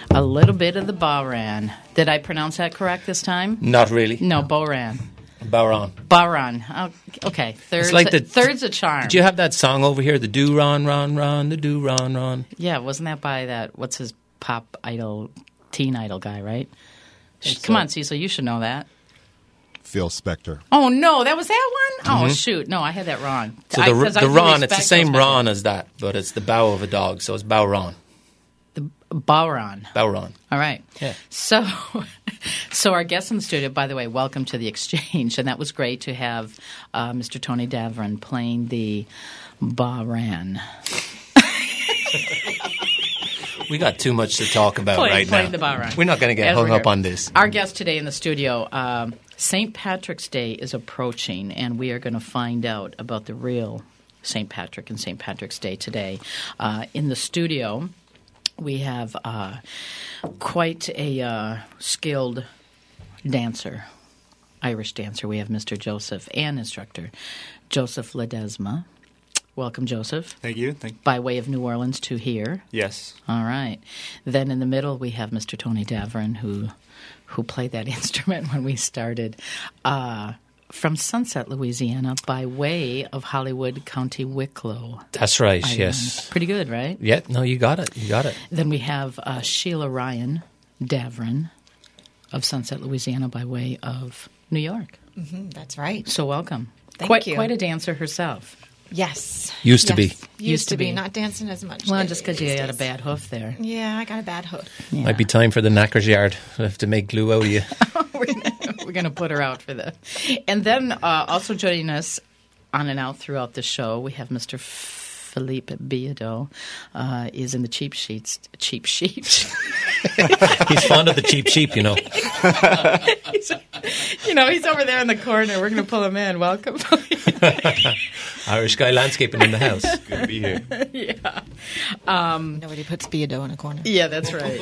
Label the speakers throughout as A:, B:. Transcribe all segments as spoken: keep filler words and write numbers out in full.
A: A little bit of the Bowran. Did I pronounce that correct this time?
B: Not really.
A: No, Bowran.
B: Bowran.
A: Bowran. Oh, okay, third's,
B: It's like the-
A: third's a charm.
B: Did you have that song over here, the do ron ron ron, the do ron ron?
A: Yeah, wasn't that by that, what's his pop idol, teen idol guy, right? Sh-
B: so.
A: Come on, Cecil, you should know that.
C: Phil Spector.
A: Oh, no, that was that one?
B: Mm-hmm.
A: Oh, shoot. No, I had that wrong.
B: So
A: I,
B: the,
A: 'cause I
B: the
A: do
B: ron, it's the
A: respect
B: same
A: those
B: ron as that, but it's the bow of a dog, so it's Bowran.
A: The Bowran.
B: Bowran.
A: All right.
B: Yeah.
A: So, so our guest in the studio, by the way, welcome to the exchange, and that was great to have uh, Mister Tony Davern playing the Bowran.
B: We got too much to talk about
A: Play-
B: right
A: playing
B: now.
A: the Bowran.
B: We're not going to get
A: As
B: hung
A: we're
B: up
A: here.
B: on this.
A: Our guest today in the studio, um, Saint Patrick's Day is approaching, and we are going to find out about the real Saint Patrick and Saint Patrick's Day today. Uh, in the studio, we have uh, quite a uh, skilled dancer, Irish dancer. We have Mister Joseph and instructor Joseph Ledesma. Welcome, Joseph.
D: Thank you. Thank
A: By way of New Orleans to here.
D: Yes.
A: All right. Then in the middle, we have Mister Tony Davern, who who played that instrument when we started, uh, from Sunset, Louisiana, by way of Hollywood County, Wicklow.
B: That's right,
A: Island.
B: yes.
A: Pretty good, right?
B: Yeah, no, you got it. You got it.
A: Then we have uh, Sheila Ryan Davern of Sunset, Louisiana, by way of New York.
E: Mm-hmm, that's right.
A: So welcome.
E: Thank
A: quite,
E: you.
A: Quite a dancer herself.
E: Yes.
B: Used to
E: Yes.
B: be.
E: Used, to be.
A: be.
E: Not dancing as much.
A: Well,
E: these
A: just because you
E: days.
A: had a bad hoof there.
E: Yeah, I got a bad hoof.
A: Yeah.
B: Might be time for the knacker's yard. We'll have to make glue out of you.
A: we're gonna, we're gonna put her out for the, and then uh, also joining us on and out throughout the show, we have Mister Philippe Biado. Uh, is in the cheap sheets. Cheap sheets.
B: He's fond of the cheap sheep, you know.
A: he's, you know, he's over there in the corner. We're gonna pull him in. Welcome.
B: Irish guy landscaping in the house.
D: Good to be here.
A: yeah.
E: Nobody puts Beardo in a corner.
A: Yeah, that's right.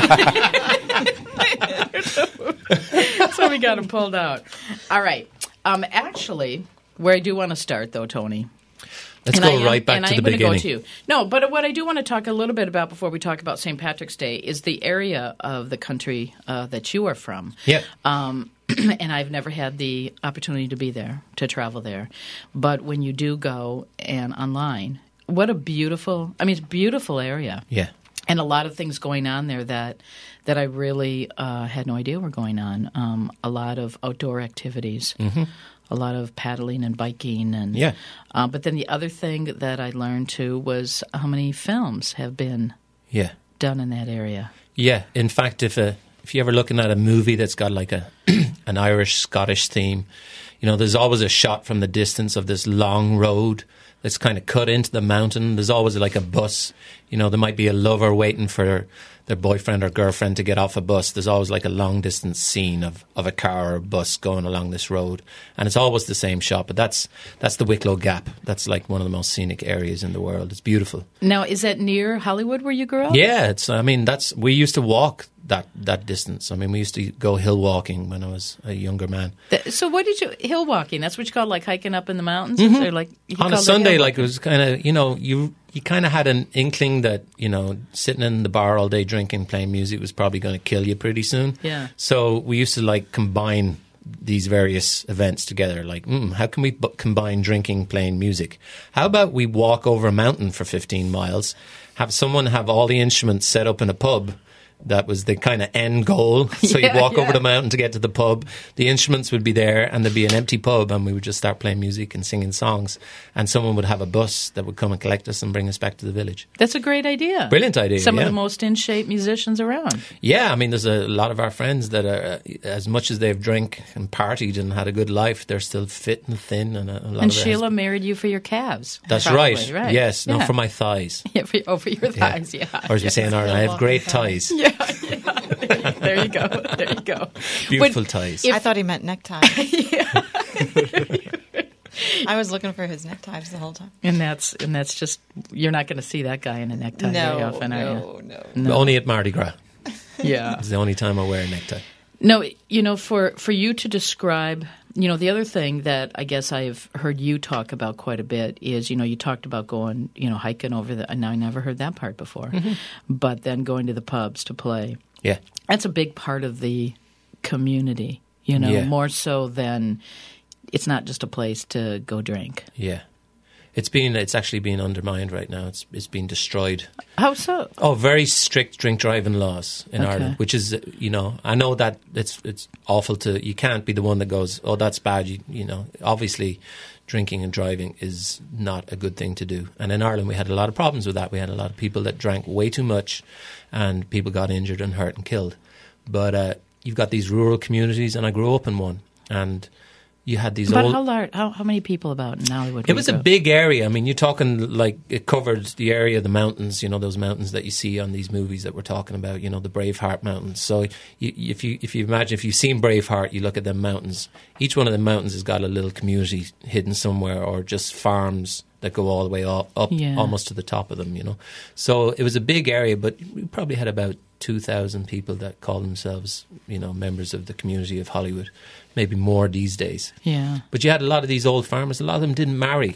A: So we got him pulled out. All right. Um, actually, where I do want to start, though, Tony.
B: Let's
A: And
B: go
A: I am-
B: right back
A: and
B: to
A: I
B: the
A: am gonna
B: beginning.
A: Go to. No, but what I do want to talk a little bit about before we talk about Saint Patrick's Day is the area of the country uh, that you are from.
B: Yep.
A: Um, and I've never had the opportunity to be there, to travel there. But when you do go and online, what a beautiful, I mean, it's a beautiful area.
B: Yeah.
A: And a lot of things going on there that that I really uh, had no idea were going on. Um, a lot of outdoor activities, mm-hmm. a lot of paddling and biking, and
B: Yeah.
A: Uh, but then the other thing that I learned too was how many films have been
B: Yeah.
A: done in that area.
B: Yeah. In fact, if a, if you're ever looking at a movie that's got like a an Irish Scottish theme, you know, there's always a shot from the distance of this long road that's kind of cut into the mountain. There's always like a bus. You know, there might be a lover waiting for their boyfriend or girlfriend to get off a bus. There's always like a long distance scene of, of a car or a bus going along this road. And it's always the same shot. But that's that's the Wicklow Gap. That's like one of the most scenic areas in the world. It's beautiful.
A: Now, is that near Hollywood where you grew up?
B: Yeah, it's. I mean, that's. We used to walk that that distance. I mean, we used to go hill walking when I was a younger man.
A: Th- so what did you, hill walking, that's what you call like hiking up in the mountains? Or like you
B: On a
A: called it
B: Sunday,
A: hill
B: like it
A: walking?
B: was kind of, you know, you you kind of had an inkling that, you know, sitting in the bar all day drinking, playing music was probably going to kill you pretty soon.
A: Yeah.
B: So we used to like combine these various events together. Like, mm, how can we b- combine drinking, playing music? How about we walk over a mountain for fifteen miles, have someone have all the instruments set up in a pub? That was the kind of end goal. So
A: Yeah,
B: you'd walk
A: yeah.
B: over the mountain to get to the pub. The instruments would be there and there'd be an empty pub and we would just start playing music and singing songs. And someone would have a bus that would come and collect us and bring us back to the village.
A: That's a great idea.
B: Brilliant idea,
A: Some
B: yeah.
A: of the most in shape musicians around.
B: Yeah, I mean, there's a lot of our friends that are, uh, as much as they've drank and partied and had a good life, they're still fit and thin. And a, a lot
A: And
B: of it has-
A: Sheila married you for your calves.
B: That's
A: probably,
B: right.
A: right.
B: Yes, no,
A: Yeah.
B: for my thighs.
A: Yeah, for, oh, for your thighs, yeah.
B: Or as we say in Ireland, I have great ties.
A: Yeah, yeah. There you go. There you go.
B: Beautiful
A: But
B: ties.
E: I thought he meant neckties. I was looking for his neckties the whole time.
A: And that's and that's just, you're not going to see that guy in a necktie very
E: No,
A: often, are
E: no,
A: you?
E: no.
A: No.
B: Only at Mardi Gras.
A: Yeah.
B: It's the only time I wear a necktie.
A: No, you know, for, for you to describe You know, the other thing that I guess I've heard you talk about quite a bit is, you know, you talked about going, you know, hiking over the, and I never heard that part before, mm-hmm. but then going to the pubs to play.
B: Yeah.
A: That's a big part of the community, you know,
B: Yeah.
A: more so than it's not just a place to go drink.
B: Yeah. It's been, it's actually being undermined right now. It's it's been destroyed.
A: How so?
B: Oh, very strict drink driving laws in
A: Okay.
B: Ireland, which is, you know, I know that it's it's awful to, you can't be the one that goes, oh, that's bad. You, you know, obviously drinking and driving is not a good thing to do. And in Ireland, we had a lot of problems with that. We had a lot of people that drank way too much and people got injured and hurt and killed. But uh, you've got these rural communities, and I grew up in one. And you had these
A: But
B: old...
A: how large? How, how many people about in Hollywood?
B: It was a big area. I mean, you're talking like it covered the area of the mountains, you know, those mountains that you see on these movies that we're talking about, you know, the Braveheart Mountains. So you, if you if you imagine, if you've seen Braveheart, you look at them mountains. Each one of the mountains has got a little community hidden somewhere, or just farms that go all the way up, up
A: Yeah.
B: almost to the top of them, you know. So it was a big area, but we probably had about two thousand people that called themselves, you know, members of the community of Hollywood. Maybe more these days.
A: Yeah.
B: But you had a lot of these old farmers. A lot of them didn't marry.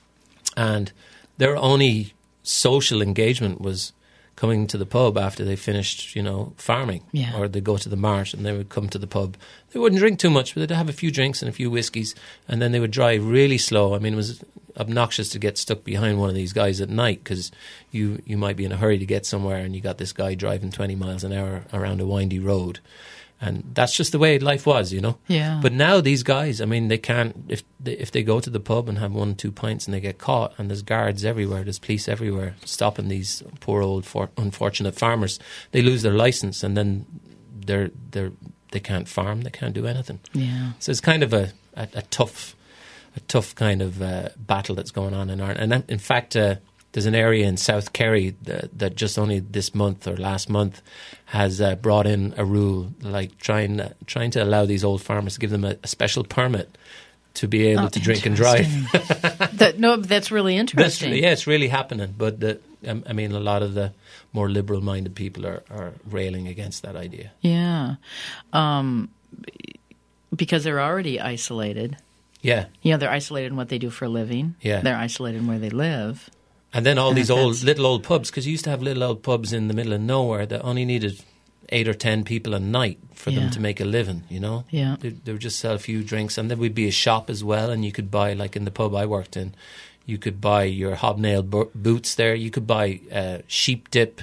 B: And their only social engagement was coming to the pub after they finished, you know, farming.
A: Yeah.
B: Or they'd go to the mart and they would come to the pub. They wouldn't drink too much, but they'd have a few drinks and a few whiskies. And then they would drive really slow. I mean, it was obnoxious to get stuck behind one of these guys at night, because you, you might be in a hurry to get somewhere and you got this guy driving twenty miles an hour around a windy road. And that's just the way life was, you know.
A: Yeah.
B: But now these guys, I mean, they can't, if they, if they go to the pub and have one, two pints and they get caught, and there's guards everywhere, there's police everywhere stopping these poor old for, unfortunate farmers, they lose their license, and then they're they're they can't farm, they can't do anything.
A: Yeah.
B: So it's kind of a, a, a tough a tough kind of uh, battle that's going on in Ireland. And in fact, uh, there's an area in South Kerry that, that just only this month or last month has uh, brought in a rule, like trying uh, trying to allow these old farmers to give them a, a special permit to be able
A: Oh,
B: to drink and drive.
A: that, no, that's really
B: That's,
A: interesting.
B: yeah, it's really happening. But the, um, I mean, a lot of the more liberal-minded people are, are railing against that idea.
A: Yeah. Um, because they're already isolated.
B: Yeah,
A: You know, they're isolated in what they do for a living.
B: Yeah.
A: They're isolated in where they live.
B: and then all
A: And
B: these
A: if
B: old
A: that's-
B: little old pubs, because you used to have little old pubs in the middle of nowhere that only needed eight or ten people a night for
A: Yeah.
B: them to make a living, you know?
A: Yeah.
B: They, they would just sell a few drinks, and there would be a shop as well, and you could buy, like in the pub I worked in, you could buy your hobnail bo- boots there, you could buy uh, sheep dip,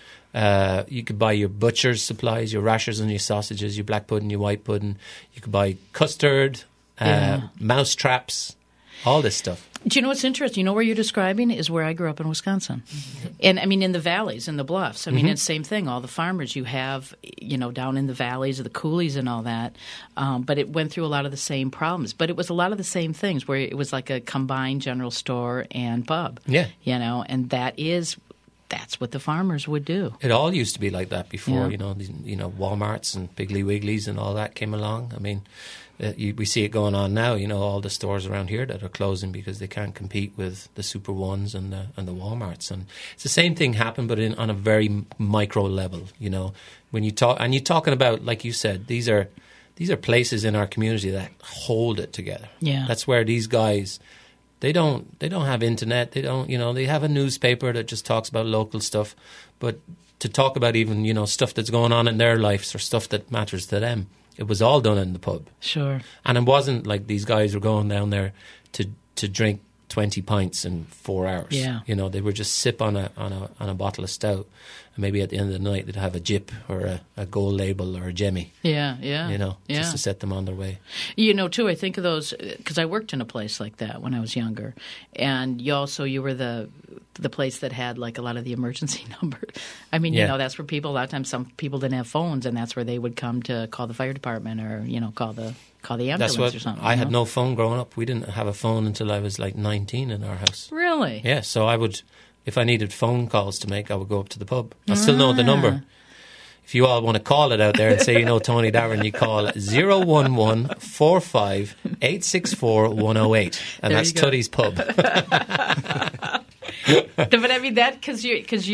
B: uh, you could buy your butcher's supplies, your rashers and your sausages, your black pudding, your white pudding, you could buy custard, uh,
A: Yeah.
B: mouse traps, all this stuff.
A: Do you know what's interesting? You know where you're describing is where I grew up in Wisconsin. And I mean, in the valleys, in the bluffs. I mean, it's the same thing. All the farmers you have, you know, down in the valleys, the coulees and all that. Um, but it went through a lot of the same problems. But it was a lot of the same things where it was like a combined general store and pub.
B: Yeah.
A: You know, and that is, that's what the farmers would do.
B: It all used to be like that before,
A: Yeah.
B: you know, these, you know, Walmarts and Piggly Wigglies and all that came along. I mean, uh, you, we see it going on now, you know, all the stores around here that are closing because they can't compete with the Super Ones and the, and the Walmarts. And it's the same thing happened, but in, on a very m- micro level, you know. When you talk, and you're talking about, like you said, these are these are places in our community that hold it together.
A: Yeah.
B: That's where these guys... They don't. They don't have internet. They don't. You know. They have a newspaper that just talks about local stuff, but to talk about even you know stuff that's going on in their lives or stuff that matters to them, it was all done in the pub.
A: Sure.
B: And it wasn't like these guys were going down there to to drink twenty pints in four hours.
A: Yeah.
B: You know, they would just sip on a on a on a bottle of stout, and maybe at the end of the night they'd have a jip or a, a gold label or a Jemmy.
A: Yeah, yeah.
B: You know,
A: yeah.
B: just to set them on their way.
A: You know, too, I think of those because I worked in a place like that when I was younger, and you also you were the the place that had like a lot of the emergency numbers. I mean,
B: Yeah.
A: you know, that's where people. A lot of times, some people didn't have phones, and that's where they would come to call the fire department or you know call the call the ambulance
B: That's what
A: or something.
B: I
A: you
B: had
A: know?
B: no phone growing up. We didn't have a phone until I was like nineteen in our house.
A: Really.
B: Yeah, so I would, if I needed phone calls to make, I would go up to the pub. I still know the number. If you all want to call it out there and say you know Tony Davern, you call zero one one four five eight six four one zero eight, and
A: There
B: that's
A: you go.
B: Tuddy's Pub.
A: But I mean that because you because you're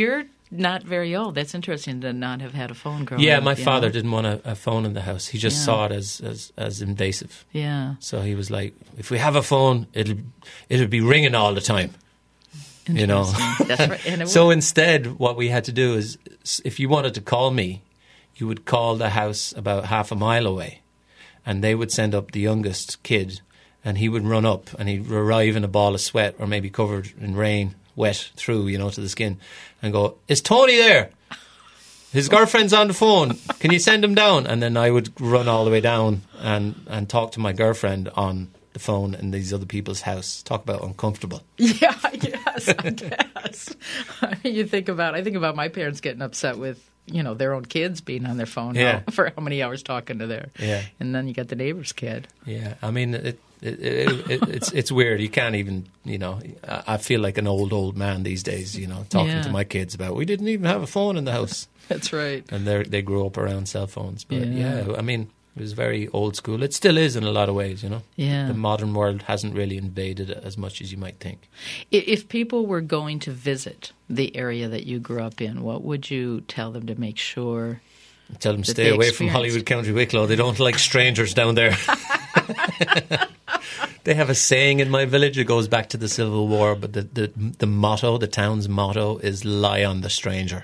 A: not very old. That's interesting to not have had a phone growing
B: Yeah,
A: up.
B: my
A: you
B: father
A: know?
B: didn't want a, a phone in the house. He just
A: Yeah.
B: saw it as, as as invasive.
A: Yeah.
B: So he was like, if we have a phone, it'll it'll be ringing all the time. You know.
A: Interesting. That's right. And it
B: So
A: would-
B: instead, what we had to do is, s- if you wanted to call me, you would call the house about half a mile away, and they would send up the youngest kid, and he would run up, and he'd arrive in a ball of sweat, or maybe covered in rain, wet through, you know, to the skin, and go, "Is Tony there? His girlfriend's on the phone. Can you send him down?" And then I would run all the way down and, and talk to my girlfriend on the phone in these other people's house. Talk about uncomfortable.
A: Yeah, yes, I guess. I mean, you think about, I think about my parents getting upset with, you know, their own kids being on their phone
B: Yeah.
A: how, for how many hours talking to their,
B: Yeah.
A: and then you got the neighbor's kid.
B: Yeah, I mean, it, it, it, it, it's it's weird. You can't even, you know, I I feel like an old, old man these days, you know, talking
A: Yeah.
B: to my kids about, we didn't even have a phone in the house.
A: That's right.
B: And they they grew up around cell phones. But
A: Yeah.
B: yeah. I mean, it was very old school. It still is in a lot of ways, you know.
A: Yeah.
B: The modern world hasn't really invaded it as much as you might think.
A: I- If people were going to visit the area that you grew up in, what would you tell them to make sure?
B: Tell them
A: That
B: stay
A: they
B: away from
A: experienced.
B: Hollywood County Wicklow. They don't like strangers down there. They have a saying in my village. It goes back to the Civil War, but the, the the motto, the town's motto, is "Lie on the stranger."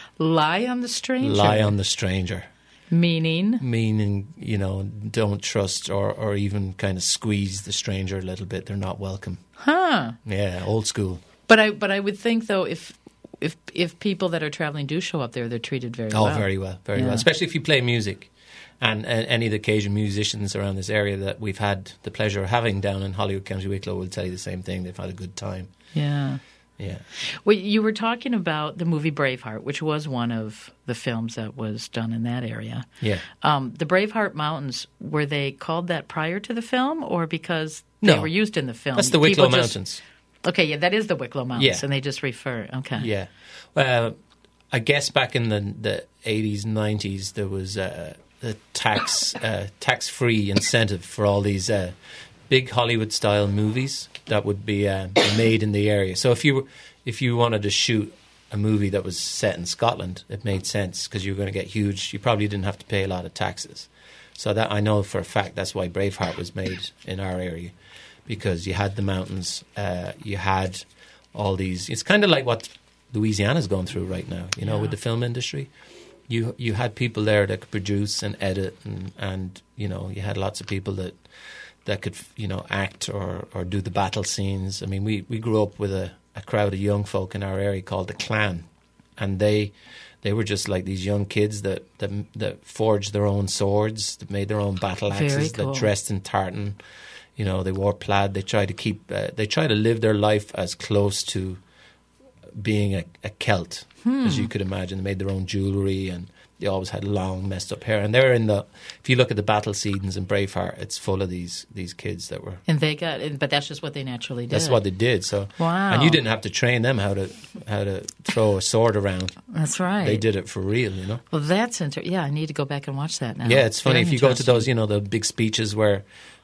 A: Lie on the stranger.
B: Lie on the stranger,
A: Meaning?
B: meaning you know, don't trust or or even kind of squeeze the stranger a little bit. They're not welcome.
A: Huh.
B: Yeah, old school.
A: But I but I would think though if if if people that are traveling do show up there, they're treated very
B: Oh,
A: well.
B: very well, very
A: Yeah.
B: well. Especially if you play music. And, and any of the Cajun musicians around this area that we've had the pleasure of having down in Hollywood County Wicklow will tell you the same thing. They've had a good time.
A: Yeah.
B: Yeah.
A: Well, you were talking about the movie Braveheart, which was one of the films that was done in that area.
B: Yeah.
A: Um, the Braveheart Mountains, were they called that prior to the film or because they
B: No.
A: were used in the film?
B: That's the Wicklow
A: People just-
B: Mountains.
A: Okay, yeah, that is the Wicklow Mountains,
B: Yeah.
A: and they just refer. Okay.
B: Yeah. Well, I guess back in the, the eighties, nineties, there was uh, a tax, uh, tax-free incentive for all these uh, big Hollywood-style movies that would be uh, made in the area. So if you if you wanted to shoot a movie that was set in Scotland, it made sense because you were going to get huge. You probably didn't have to pay a lot of taxes. So that I know for a fact that's why Braveheart was made in our area, because you had the mountains, uh, you had all these. It's kind of like what Louisiana's going through right now, you know,
A: Yeah.
B: with the film industry. You you had people there that could produce and edit, and, and you know, you had lots of people that that could, you know, act or, or do the battle scenes. I mean, we, we grew up with a, a crowd of young folk in our area called the Clan, and they they were just like these young kids that that, that forged their own swords, that made their own battle
A: Very
B: axes,
A: cool.
B: that dressed in tartan. You know, they wore plaid. They tried to keep. Uh, they tried to live their life as close to being a, a Celt as you could imagine. They made their own jewellery, and they always had long, messed up hair. And they're in the. If you look at the battle scenes in Braveheart, it's full of these these kids that were.
A: And they got, but that's just what they naturally did.
B: That's what they did. So,
A: Wow.
B: and you didn't have to train them how to how to throw a sword around.
A: That's right.
B: They did it for real, you know.
A: Well, that's interesting. Yeah, I need to go back and watch that now.
B: Yeah, it's funny
A: Very
B: if you go to
A: interesting.
B: those, you know, the big speeches where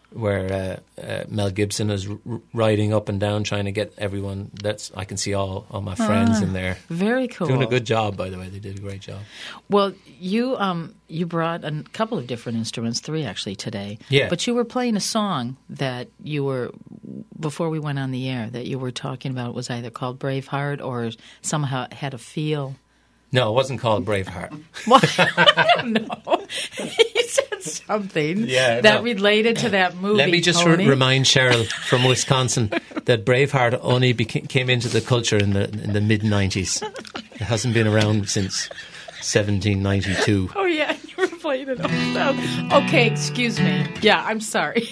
B: where uh, uh, Mel Gibson is r- riding up and down trying to get everyone. That's I can see all all my friends in there
A: Very cool.
B: doing a good job. By the way, they did a great job.
A: Well, you um you brought a couple of different instruments, three actually today.
B: Yeah.
A: But you were playing a song that you were before we went on the air that you were talking about. It was either called Braveheart or somehow had a feel.
B: No, it wasn't called Braveheart.
A: Well, I don't know. You said something
B: Yeah,
A: that
B: no.
A: related to that movie.
B: Let me just
A: Tony.
B: re- remind Cheryl from Wisconsin that Braveheart only beca- came into the culture in the in the mid nineties. It hasn't been around since seventeen ninety-two.
A: Oh yeah, you were playing it up. Okay, excuse me. Yeah, I'm sorry.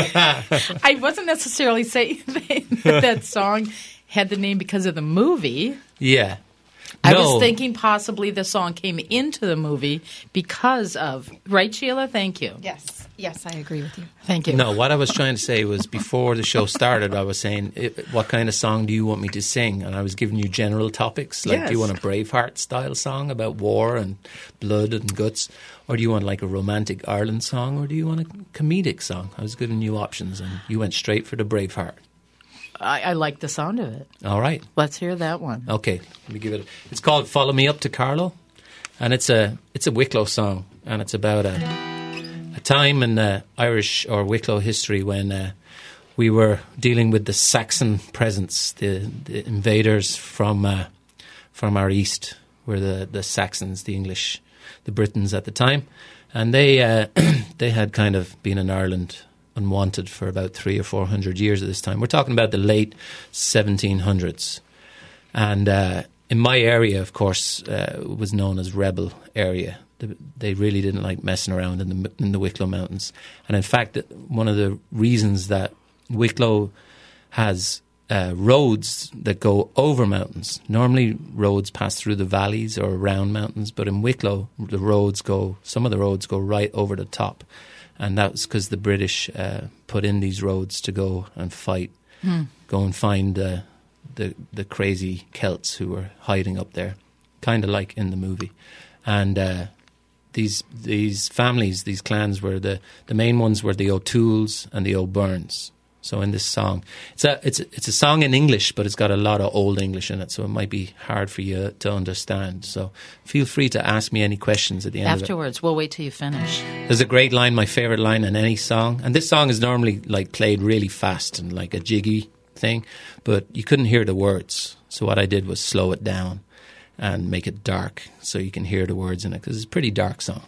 A: I wasn't necessarily saying that that song had the name because of the movie.
B: Yeah.
A: I
B: No.
A: was thinking possibly the song came into the movie because of right, Sheila. Thank you.
E: Yes, yes, I agree with you.
A: Thank you.
B: No, what I was trying to say was before the show started, I was saying, "I- what kind of song do you want me to sing? And I was giving you general topics. Like, do you
A: Yes.
B: want a Braveheart style song about war and blood and guts? Or do you want like a romantic Ireland song? Or do you want a comedic song? I was giving you options, and you went straight for the Braveheart.
A: I, I like the sound of it.
B: All right.
A: Let's hear that one.
B: Okay, let me give it. A, it's called "Follow Me Up to Carlow," and it's a it's a Wicklow song, and it's about a a time in uh, Irish or Wicklow history when uh, we were dealing with the Saxon presence, the, the invaders from uh, from our east, were the the Saxons, the English, the Britons at the time, and they uh, they had kind of been in Ireland unwanted for about three or four hundred years at this time. We're talking about the late seventeen hundreds. And uh, in my area, of course, uh, was known as Rebel area. The, they really didn't like messing around in the in the Wicklow Mountains. And in fact, one of the reasons that Wicklow has uh, roads that go over mountains, normally roads pass through the valleys or around mountains, but in Wicklow, the roads go, some of the roads go right over the top. And that was because the British uh, put in these roads to go and fight, hmm. go and find uh, the the crazy Celts who were hiding up there, kind of like in the movie. And uh, these these families, these clans were the the main ones were the O'Tooles and the O'Byrnes. So in this song, it's a it's a, it's a song in English, but it's got a lot of Old English in it, so it might be hard for you to understand. So feel free to ask me any questions at the end
A: Afterwards,
B: of it.
A: We'll wait till you finish.
B: There's a great line, my favourite line in any song, and this song is normally like played really fast and like a jiggy thing, but you couldn't hear the words. So what I did was slow it down and make it dark so you can hear the words in it, because it's a pretty dark song.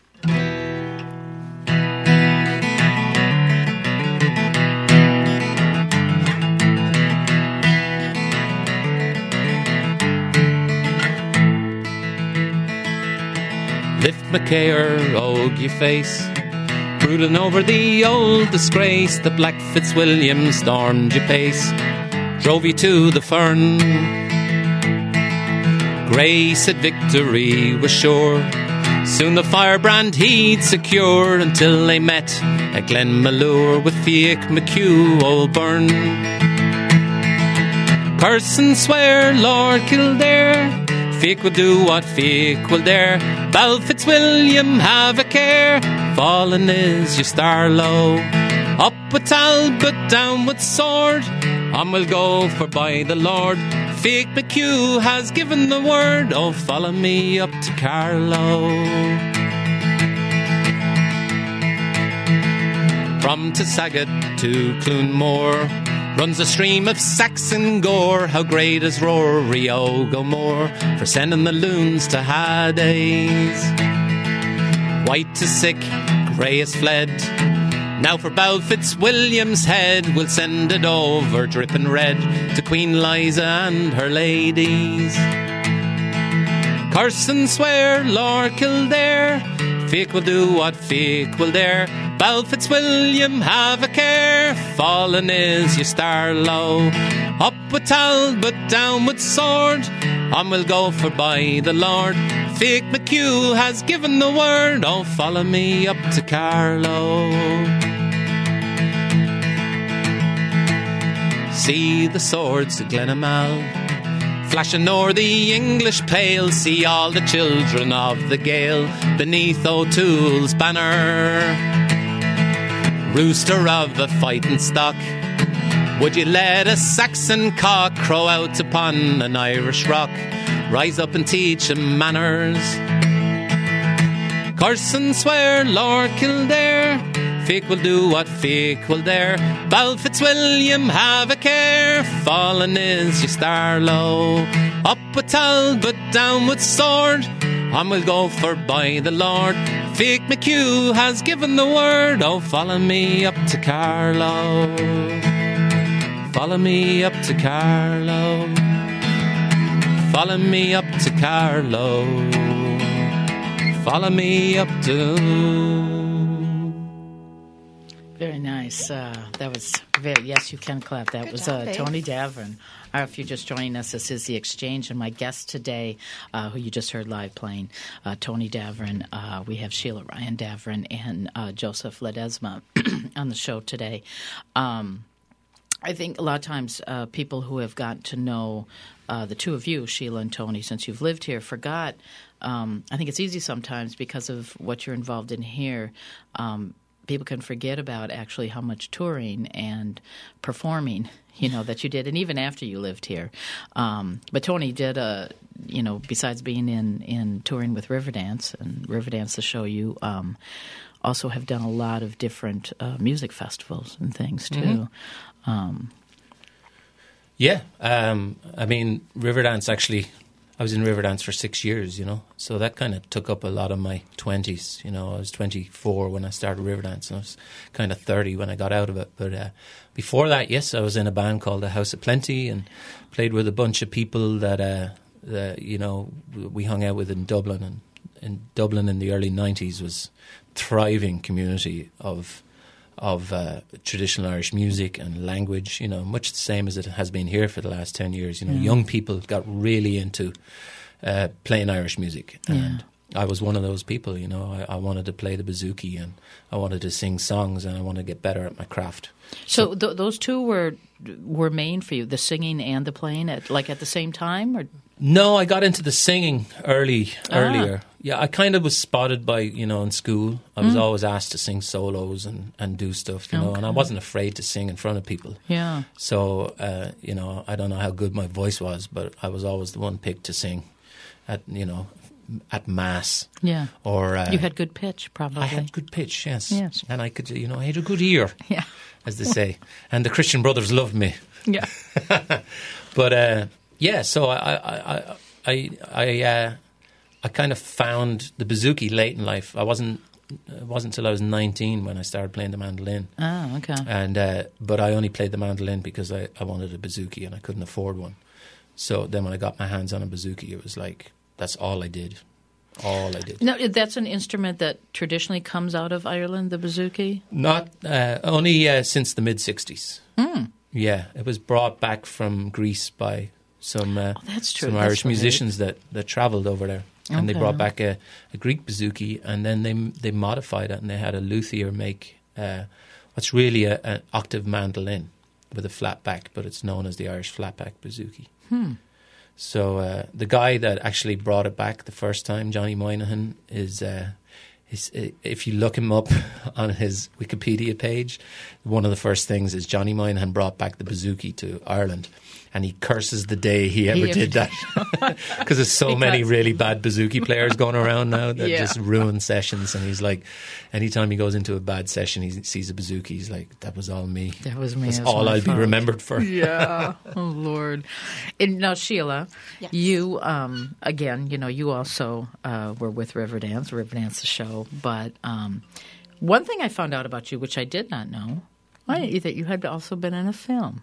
B: Lift my care, og ye face, brooding over the old disgrace. The Black Fitzwilliam stormed ye pace, drove ye to the fern. Grey said victory was sure, soon the firebrand he'd secure, until they met at Glenmalure with Fiach McHugh O'Byrne. Curse and swear, Lord Kildare, Fiach will do what Fiach will dare. Bal Fitzwilliam, have a care, fallen is your star low. Up with Talbot, down with sword, on we'll go for by the Lord. Fiach McHugh has given the word, oh follow me up to Carlow. From Tissagat to Cloonmore runs a stream of Saxon gore. How great is Rory O'Gomore for sending the loons to Hades. White is sick, grey is fled, now for Bal Fitzwilliam's head we'll send it over dripping red to Queen Liza and her ladies. Curse and swear, Lord Kildare, Fiach will do what Fiach will dare. Bal Fitzwilliam, have a care, fallen is your star low. Up with Talbot, down with sword, on we'll go for by the Lord. Fiach McHugh has given the word, oh follow me up to Carlow. See the swords of Glenamal flashing o'er the English pale, see all the children of the Gael beneath O'Toole's banner. Rooster of a fighting stock, would you let a Saxon cock crow out upon an Irish rock? Rise up and teach him manners. Curse and swear, Lord Kildare, Fiach will do what Fiach will dare. Bal Fitzwilliam, have a care, fallen is your star low. Up with Talbot, down with sword, on we'll go for by the Lord. Fiach McHugh has given the word, oh follow me up to Carlow. Follow me up to Carlow. Follow me up to Carlow. Follow me up to...
A: Very nice. Uh, that was very, yes, you can clap. That
E: Good
A: was
E: job,
A: uh,
E: Dave.
A: Tony Davern. Uh, if you're just joining us, this is The Exchange, and my guest today, uh, who you just heard live playing, uh, Tony Davern. Uh, we have Sheila Ryan Davern and uh, Joseph Ledesma on the show today. Um, I think a lot of times uh, people who have gotten to know uh, the two of you, Sheila and Tony, since you've lived here, forgot. Um, I think it's easy sometimes because of what you're involved in here. Um, people can forget about actually how much touring and performing, you know, that you did, and even after you lived here. Um, but Tony did a, you know, besides being in, in touring with Riverdance and Riverdance the show, you um, also have done a lot of different uh, music festivals and things too.
B: Mm-hmm.
A: Um,
B: yeah, um, I mean, Riverdance actually. I was in Riverdance for six years, you know, so that kind of took up a lot of my twenties. You know, I was twenty-four when I started Riverdance, and I was kind of thirty when I got out of it. But uh, before that, yes, I was in a band called The House of Plenty and played with a bunch of people that, uh, that you know, we hung out with in Dublin. And in Dublin in the early nineties was a thriving community of of uh, traditional Irish music and language, you know, much the same as it has been here for the last ten years. You know,
A: yeah.
B: young people got really into uh, playing Irish music. And
A: yeah.
B: I was one of those people, you know. I, I wanted to play the bouzouki and I wanted to sing songs and I wanted to get better at my craft.
A: So, so th- those two were were main for you, the singing and the playing, at like at the same time? Or?
B: No, I got into the singing early,
A: Ah.
B: earlier. Yeah, I kind of was spotted by, you know, in school. I was
A: Mm.
B: always asked to sing solos and, and do stuff, you know, and I
A: Okay.
B: wasn't afraid to sing in front of people.
A: Yeah.
B: So, uh, you know, I don't know how good my voice was, but I was always the one picked to sing at, you know, at mass.
A: Yeah.
B: Or uh,
A: You had good pitch, probably.
B: I had good pitch, yes.
A: Yes.
B: And I could, you know, I had a good ear,
A: Yeah.
B: as they say. And the Christian Brothers loved me.
A: Yeah.
B: But uh, yeah, so I I I I I, uh, I kind of found the bouzouki late in life. I wasn't it wasn't until I was nineteen when I started playing the mandolin.
A: Oh, okay.
B: And uh, but I only played the mandolin because I, I wanted a bouzouki and I couldn't afford one. So then when I got my hands on a bouzouki, it was like that's all I did. All I did.
A: No, that's an instrument that traditionally comes out of Ireland, the bouzouki?
B: Not uh, only uh, since the mid sixties.
A: Mm.
B: Yeah, it was brought back from Greece by some uh,
A: Oh, that's true.
B: some
A: That's
B: Irish
A: right.
B: musicians that, that travelled over there, and they
A: Okay.
B: brought back a, a Greek bouzouki, and then they they modified it, and they had a luthier make uh, what's really a, an octave mandolin with a flat back, but it's known as the Irish flatback bouzouki.
A: Hmm.
B: So uh, the guy that actually brought it back the first time, Johnny Moynihan, is. Uh, He's, if you look him up on his Wikipedia page, one of the first things is Johnny Moynihan brought back the bouzouki to Ireland, and he curses the day he ever
A: He
B: did
A: ever
B: that because there's so
A: Because-
B: many really bad bouzouki players going around now that
A: Yeah.
B: just ruin sessions. And he's like, anytime he goes into a bad session, he sees a bouzouki. He's like, "That was all me.
A: That was me.
B: That's
A: It was
B: all
A: my
B: I'll be
A: fault."
B: remembered for."
A: Yeah. Oh, Lord. And now, Sheila,
E: Yes.
A: you, um, again, you know, you also uh, were with Riverdance, Riverdance the show. But um, one thing I found out about you, which I did not know, I, that you had also been in a film.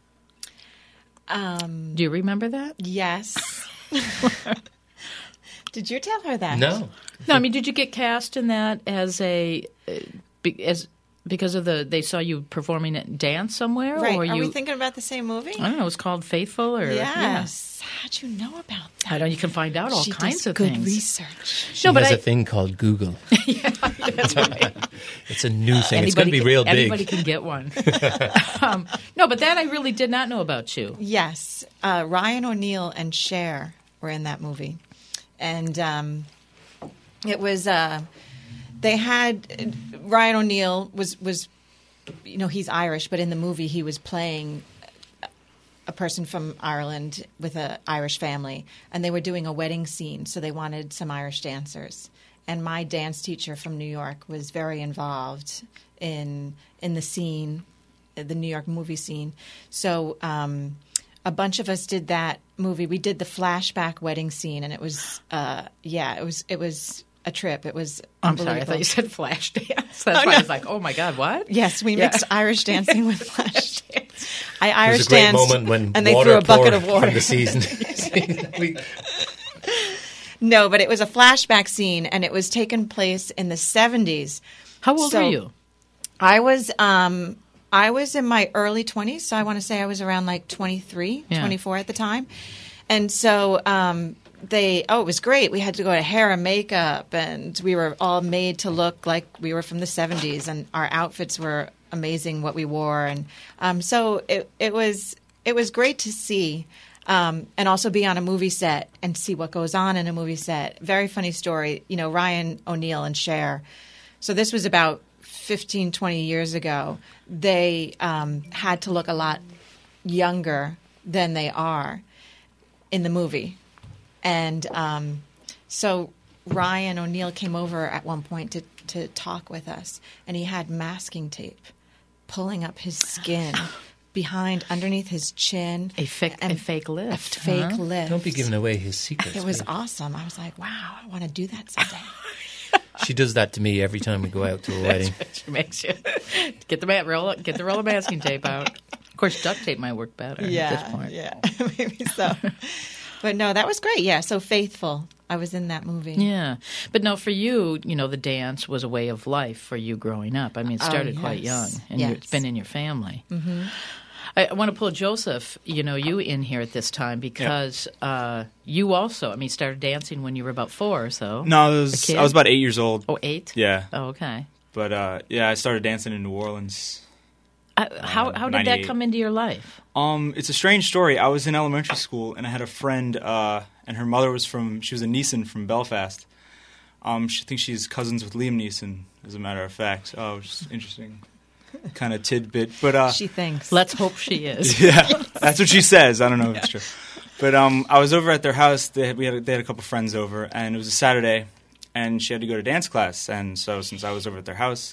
E: Um,
A: Do you remember that?
E: yes. Did you tell her that?
B: No,
A: No, I mean, did you get cast in that as a uh, be, as because of the they saw you performing at dance somewhere,
E: Right.
A: or
E: Are
A: you?
E: we thinking about the same movie?
A: I don't know. It was called Faithful, or
E: Yes. How'd you know about
A: yeah.
E: that?
A: I know you can find out all
E: she
A: kinds
E: does
A: of
E: good
A: things.
E: research.
B: she
A: No, but
B: has
A: I-
B: a thing called Google.
A: That's right.
B: It's a new thing. It's going to be
A: can,
B: real big.
A: Anybody can get one. um, no, but that I really did not know about you.
E: Yes. Uh, Ryan O'Neal and Cher were in that movie. And um, it was, uh, they had, Ryan O'Neal was, was, you know, he's Irish, but in the movie he was playing a person from Ireland with an Irish family. And they were doing a wedding scene, so they wanted some Irish dancers. And my dance teacher from New York was very involved in in the scene, the New York movie scene. So um, a bunch of us did that movie. We did the flashback wedding scene, and it was, uh, yeah, it was it was a trip. It was
A: I'm sorry, I
E: unbelievable.
A: thought you said flash dance. That's
E: Oh,
A: why
E: no.
A: I was like, oh my God, what?
E: Yes, we
A: Yeah.
E: mixed Irish dancing with flash dance. I
B: There's
E: Irish
B: a great
E: danced,
B: moment when
E: and they
B: water
E: threw a bucket
B: poured
E: of water.
B: from the season. We-
E: No, but it was a flashback scene, and it was taking place in the seventies.
A: How old
E: So-
A: are you?
E: I was um, I was in my early twenties, so I want to say I was around like twenty-three,
A: Yeah.
E: twenty-four at the time. And so um, they, oh, it was great. We had to go to hair and makeup, and we were all made to look like we were from the seventies, and our outfits were amazing what we wore. And um, so it, it was it was great to see. Um, and also be on a movie set and see what goes on in a movie set. Very funny story. You know, Ryan O'Neal and Cher. So this was about fifteen, twenty years ago, they um, had to look a lot younger than they are in the movie. And um, so Ryan O'Neal came over at one point to, to talk with us, and he had masking tape pulling up his skin behind, underneath his chin.
A: A fake, a fake lift.
E: A fake
A: huh?
E: lift.
B: Don't be giving away his secrets.
E: It was
B: babe.
E: awesome. I was like, wow, I want to do that someday.
B: She does that to me every time we go out to a wedding.
A: She makes you get the ma- roll, get the roll of masking tape out. Of course, duct tape might work better at this point.
E: Yeah, maybe so. But no, that was great. Yeah, so faithful. I was in that movie.
A: Yeah. But no, for you, you know, the dance was a way of life for you growing up. I mean, it started
E: Oh,
A: quite young,
E: yes.
A: and
E: Yes.
A: you it's been in your family. Mm-hmm. I, I want to pull Joseph, you know, you in here at this time because uh, you also, I mean, started dancing when you were about four or so.
D: No, I
A: A
D: was
A: kid?
D: I was about eight years old.
A: Oh, eight?
D: Yeah,
A: Oh, okay.
D: but uh, yeah, I started dancing in New Orleans.
A: Uh, how how did that
D: ninety-eight.
A: come into your life?
D: Um, it's a strange story. I was in elementary school, and I had a friend, uh, and her mother was from, she was a Neeson from Belfast. Um, she thinks she's cousins with Liam Neeson, as a matter of fact. Oh, which is interesting kind of tidbit. But uh,
E: She thinks.
A: Let's hope she is.
D: yeah, that's what she says. I don't know if it's true. But um, I was over at their house. They had, we had a, they had a couple friends over, and it was a Saturday, and she had to go to dance class. And so since I was over at their house,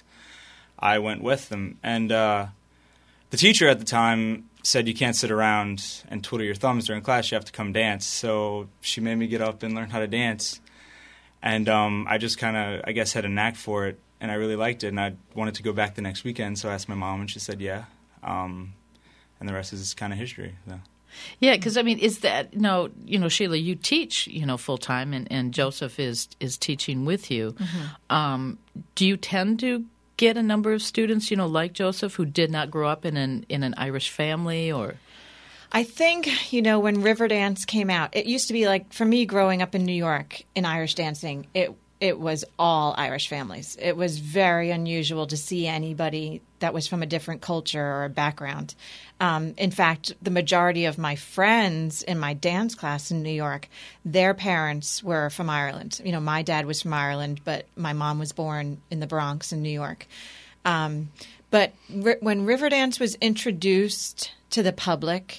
D: I went with them. And uh, the teacher at the time said you can't sit around and twiddle your thumbs during class. You have to come dance. So she made me get up and learn how to dance. And um, I just kind of, I guess, had a knack for it, and I really liked it. And I wanted to go back the next weekend, so I asked my mom, and she said yeah. Um, and the rest is kind of history. So.
A: Yeah, because I mean, is that no? You know, Sheila, you teach, you know, full time, and, and Joseph is is teaching with you.
E: Mm-hmm.
A: Um, do you tend to get a number of students, you know, like Joseph, who did not grow up in an in an Irish family, or?
E: I think, you know, when Riverdance came out, it used to be like, for me growing up in New York in Irish dancing, it it was all Irish families. It was very unusual to see anybody that was from a different culture or a background. Um, in fact, the majority of my friends in my dance class in New York, their parents were from Ireland. You know, my dad was from Ireland, but my mom was born in the Bronx in New York. Um, but ri- when Riverdance was introduced to the public,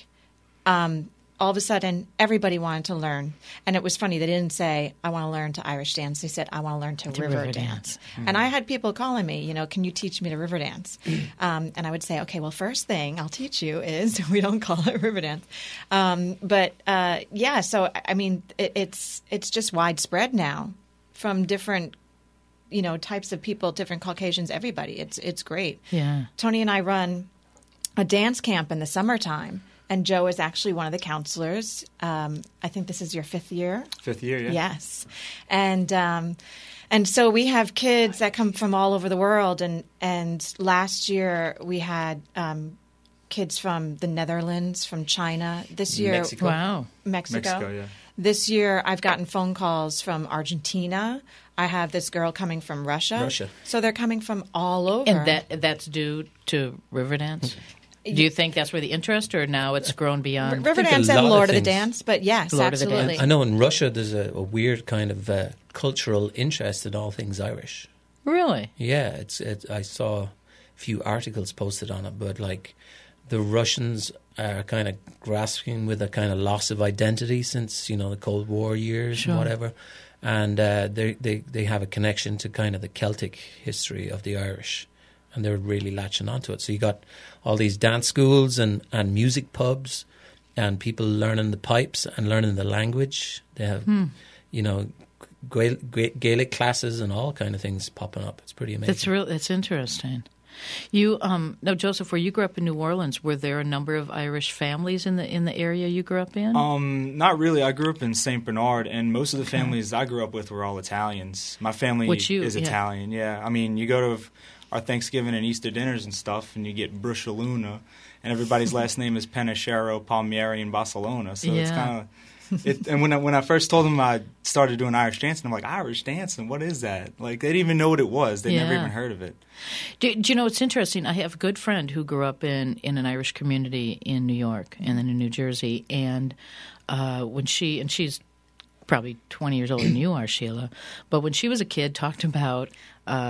E: Um, all of a sudden, everybody wanted to learn. And it was funny. They didn't say, I want to learn to Irish dance. They said, I want to learn to,
A: To
E: river,
A: river
E: dance.
A: dance.
E: Mm-hmm. And I had people calling me, you know, can you teach me to river dance? um, and I would say, okay, well, first thing I'll teach you is we don't call it river dance. Um, but, uh, yeah, so, I mean, it, it's it's just widespread now from different, you know, types of people, different Caucasians, everybody. It's, it's great.
A: Yeah.
E: Tony and I run a dance camp in the summertime. And Joe is actually one of the counselors. Um, I think this is your fifth year.
D: Fifth year, yeah.
E: Yes, and um, and so we have kids that come from all over the world. And and last year we had um, kids from the Netherlands, from China. This year,
D: Mexico.
A: Wow.
E: Mexico.
D: Mexico, yeah.
E: This year, I've gotten phone calls from Argentina. I have this girl coming from Russia.
B: Russia.
E: So they're coming from all over.
A: And that that's due to Riverdance? Do you think that's where the interest, or now it's grown beyond?
E: Riverdance
B: think a lot
E: and
B: of
E: Lord of the
B: things-
E: Dance, but yes,
A: Lord of the
E: absolutely.
A: Dance.
B: I know in Russia there's a, a weird kind of uh, cultural interest in all things Irish.
A: Really?
B: Yeah, it's it, I saw a few articles posted on it, but like the Russians are kind of grasping with a kind of loss of identity since, you know, the Cold War years
A: Sure.
B: and whatever, and uh, they they they have a connection to kind of the Celtic history of the Irish, and they're really latching onto it. So you got all these dance schools and, and music pubs, and people learning the pipes and learning the language. They have,
A: Hmm.
B: you know, Gael- Gael- Gaelic classes and all kind of things popping up. It's pretty amazing.
A: That's real. That's interesting. You, um, no, Joseph, where you grew up in New Orleans, were there a number of Irish families in the in the area you grew up in?
D: Um, not really. I grew up in Saint Bernard, and most of the families I grew up with were all Italians. My family
A: Which you-
D: is
A: yeah.
D: Italian. Yeah, I mean, you go to our Thanksgiving and Easter dinners and stuff, and you get Bruscioluna, and everybody's last name is Penachero, Palmieri, and Barcelona. So it's
A: Yeah.
D: kind of. It, and when I, when I first told them I started doing Irish dancing, I'm like, Irish dancing? What is that? Like, they didn't even know what it was. They never
A: Yeah.
D: even heard of it.
A: Do, do you know, it's interesting. I have a good friend who grew up in, in an Irish community in New York and then in New Jersey. And uh, when she, and she's probably twenty years older than you are, Sheila, but when she was a kid, talked about uh,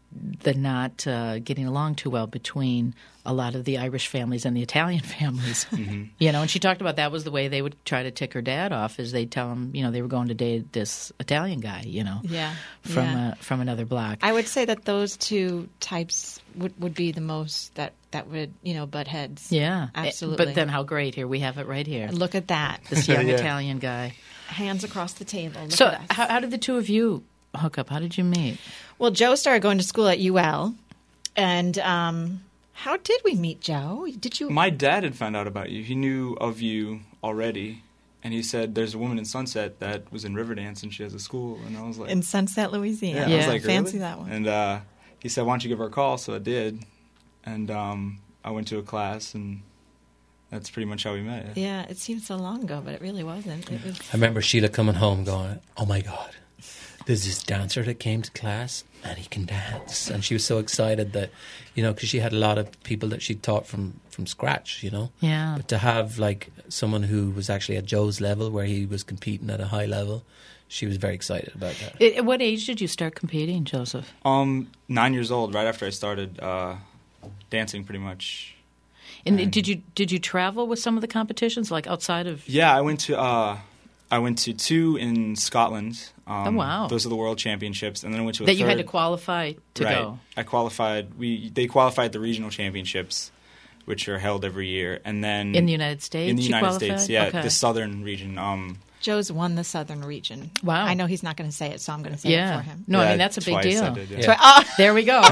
A: the not uh, getting along too well between a lot of the Irish families and the Italian families.
D: Mm-hmm.
A: You know, and she talked about that was the way they would try to tick her dad off, is they'd tell him, you know, they were going to date this Italian guy, you know,
E: Yeah.
A: from
E: yeah.
A: Uh, from another block.
E: I would say that those two types would, would be the most that, that would, you know, butt heads.
A: yeah,
E: Absolutely.
A: But then how great, here we have it right here.
E: Look at that.
A: This young
D: Yeah.
A: Italian guy.
E: Hands across the table. Look
A: So
E: at us.
A: how, how did the two of you hook up? How did you meet?
E: Well, Joe started going to school at U L. And um, how did we meet, Joe? Did you?
D: My dad had found out about you. He knew of you already, and he said there's a woman in Sunset that was in Riverdance, and she has a school. And I was like,
E: In Sunset, Louisiana.
D: yeah, I was
A: Yeah.
D: like,
E: Fancy
D: really?
E: that one.
D: And uh, he said, why don't you give her a call? So I did, and um, I went to a class, and that's pretty much how we met.
E: Yeah, it seems so long ago, but it really wasn't. It was.
B: I remember Sheila coming home going, "Oh my God, there's this dancer that came to class and he can dance." And she was so excited that, you know, because she had a lot of people that she'd taught from, from scratch, you know.
A: Yeah.
B: But to have like someone who was actually at Joe's level where he was competing at a high level, she was very excited about that.
A: At what age did you start competing, Joseph?
D: Um, nine years old, right after I started uh, dancing, pretty much.
A: And
D: And-
A: did you did you travel with some of the competitions, like outside of?
D: Yeah, I went to uh, I went to two in Scotland. Um,
A: Oh, wow.
D: Those are the World Championships, and then I went to a
A: That
D: third.
A: you had to qualify to
D: right.
A: go.
D: I qualified. We they qualified the regional championships, which are held every year, and then
A: In the United States?
D: in the
A: you
D: United
A: qualified?
D: States, yeah,
A: Okay.
D: the southern region. Um,
E: Joe's won the Southern region.
A: Wow.
E: I know he's not going to say it, so I'm going to say
A: Yeah.
E: it for him.
A: No, I
D: yeah,
A: mean, that's a big
D: twice
A: deal.
D: I did, yeah.
B: Yeah.
E: But, oh,
A: There we go.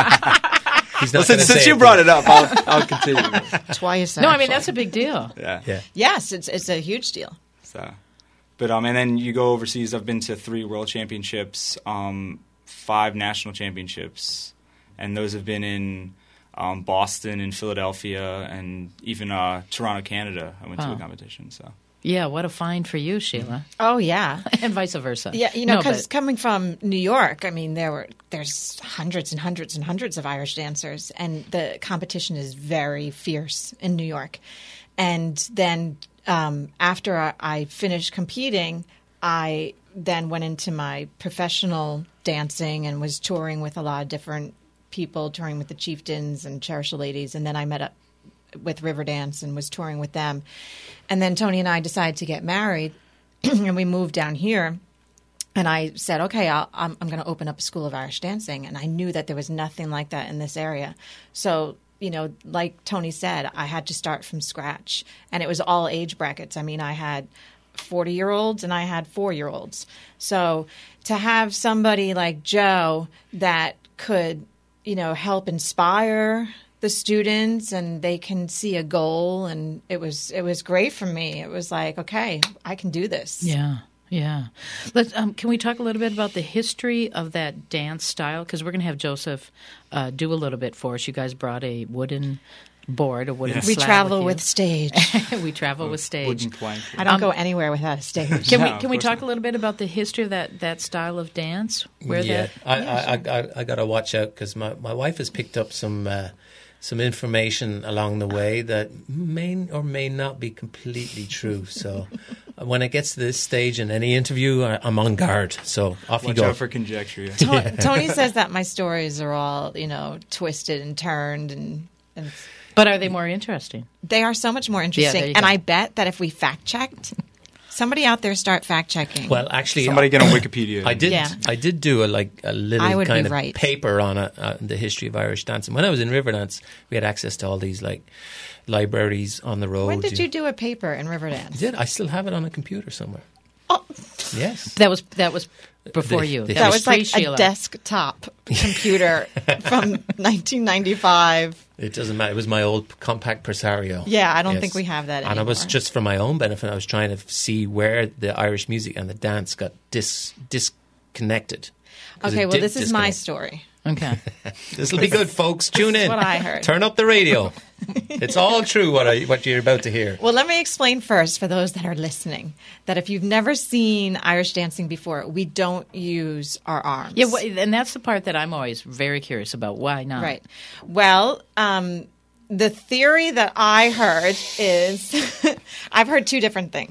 B: He's
D: Well,
B: not
D: since,
B: gonna
D: since
B: say
D: you
B: it,
D: brought
B: but-
D: it up, I'll, I'll continue.
E: twice.
A: No, I mean,
E: actually.
A: that's a big deal.
D: Yeah.
B: Yeah.
E: Yes, it's it's a huge deal.
D: So, but um, and then you go overseas. I've been to three world championships, um, five national championships, and those have been in um, Boston and Philadelphia, and even uh, Toronto, Canada. I went to
A: Wow.
D: a competition. So
A: Yeah, what a find for you, Sheila.
E: Oh yeah.
A: And vice versa.
E: Yeah, you know,
A: No,
E: because
A: but-
E: coming from New York, I mean, there were there's hundreds and hundreds and hundreds of Irish dancers, and the competition is very fierce in New York. And then um, after I, I finished competing, I then went into my professional dancing and was touring with a lot of different people, touring with the Chieftains and Cherish the Ladies, and then I met up with Riverdance and was touring with them. And then Tony and I decided to get married, and we moved down here. And I said, okay, I'll, I'm, I'm going to open up a school of Irish dancing. And I knew that there was nothing like that in this area. So, you know, like Tony said, I had to start from scratch. And it was all age brackets. I mean, I had forty-year-olds and I had four-year-olds. So to have somebody like Joe that could, you know, help inspire the students and they can see a goal, and it was it was great for me. It was like, okay, I can do this.
A: Yeah, yeah. Let's. Um, can we talk a little bit about the history of that dance style? Because we're going to have Joseph uh, do a little bit for us. You guys brought a wooden board, a wooden.
D: Yes.
E: We
A: slab
E: travel
A: with,
E: with stage.
A: you. We travel with stage.
D: wooden plank.
E: I don't
A: Um,
E: go anywhere without a stage.
A: Can
D: No,
A: we
D: of
A: can we
D: course
A: talk
D: not.
A: a little bit about the history of that, that style of dance? Where
B: yeah,
A: that
B: I, I, I, I, I got to watch out because my, my wife has picked up some uh, some information along the way that may or may not be completely true. So when it gets to this stage in any interview, I, I'm on guard. So off
D: Watch
B: you go.
D: out for conjecture. Yeah.
E: To- Tony says that my stories are all, you know, twisted and turned, and, and
A: But are they more interesting?
E: they are so much more
A: there
E: interesting.
A: you
E: And
A: go.
E: I bet that if we fact checked, somebody out there start fact checking.
B: Well, actually,
D: Somebody get on Wikipedia.
B: I did.
E: Yeah.
B: I did do a like a little
E: I would
B: kind
E: be
B: of
E: right.
B: paper on a, uh, the history of Irish dancing. When I was in Riverdance, we had access to all these like libraries on the road.
E: when did you do a paper in Riverdance?
B: I did. I still have it on a computer somewhere.
E: Oh,
B: Yes.
A: That was that was before
B: The-
A: you.
B: the-
E: that was
A: pre
E: like
A: Sheila.
E: a desktop computer from nineteen ninety-five.
B: It doesn't matter. It was my old compact Presario.
E: Yeah, I don't
B: Yes.
E: think we have that
B: And it was
E: anymore.
B: just for my own benefit. I was trying to see where the Irish music and the dance got dis disconnected. 'Cause
E: Okay,
B: it
E: well,
B: did
E: this is my
B: disconnect.
E: story.
A: Okay.
B: This will be good, folks. Tune in.
E: what I heard.
B: Turn up the radio. It's all true what I what you're about to hear.
E: Well, let me explain first for those that are listening that if you've never seen Irish dancing before, we don't use our arms.
A: Yeah, wh- and that's the part that I'm always very curious about. Why not?
E: Right. Well, um, the theory that I heard is I've heard two different things.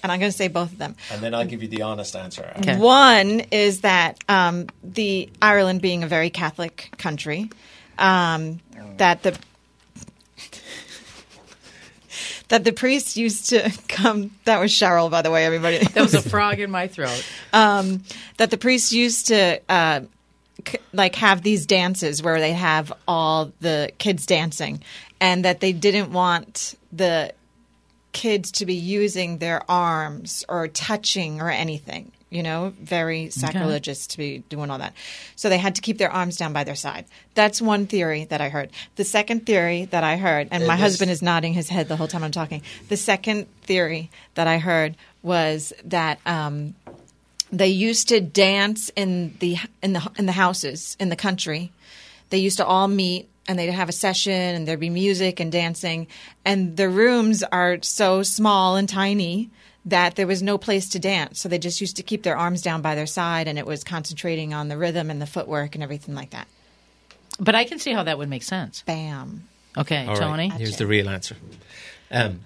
E: and I'm going to say both of them.
B: And then I'll give you the honest answer.
A: Okay.
E: One is that um, the Ireland being a very Catholic country, um, that the that the priests used to come. That was Cheryl, by the way, everybody.
A: That was a frog in my throat.
E: Um, that the priests used to uh, c- like have these dances where they have all the kids dancing, and that they didn't want the kids to be using their arms or touching or anything. You know, very sacrilegious to be doing all that. So they had to keep their arms down by their side. That's one theory that I heard. The second theory that I heard, and my
B: this-
E: husband is nodding his head the whole time I'm talking. The second theory that I heard was that um, they used to dance in the in the in the houses in the country. They used to all meet and they'd have a session and there'd be music and dancing. And the rooms are so small and tiny that there was no place to dance. So they just used to keep their arms down by their side, and it was concentrating on the rhythm and the footwork and everything like that.
A: But I can see how that would make sense.
E: Bam.
A: Okay,
B: All right,
A: Tony.
B: here's the real answer. Um,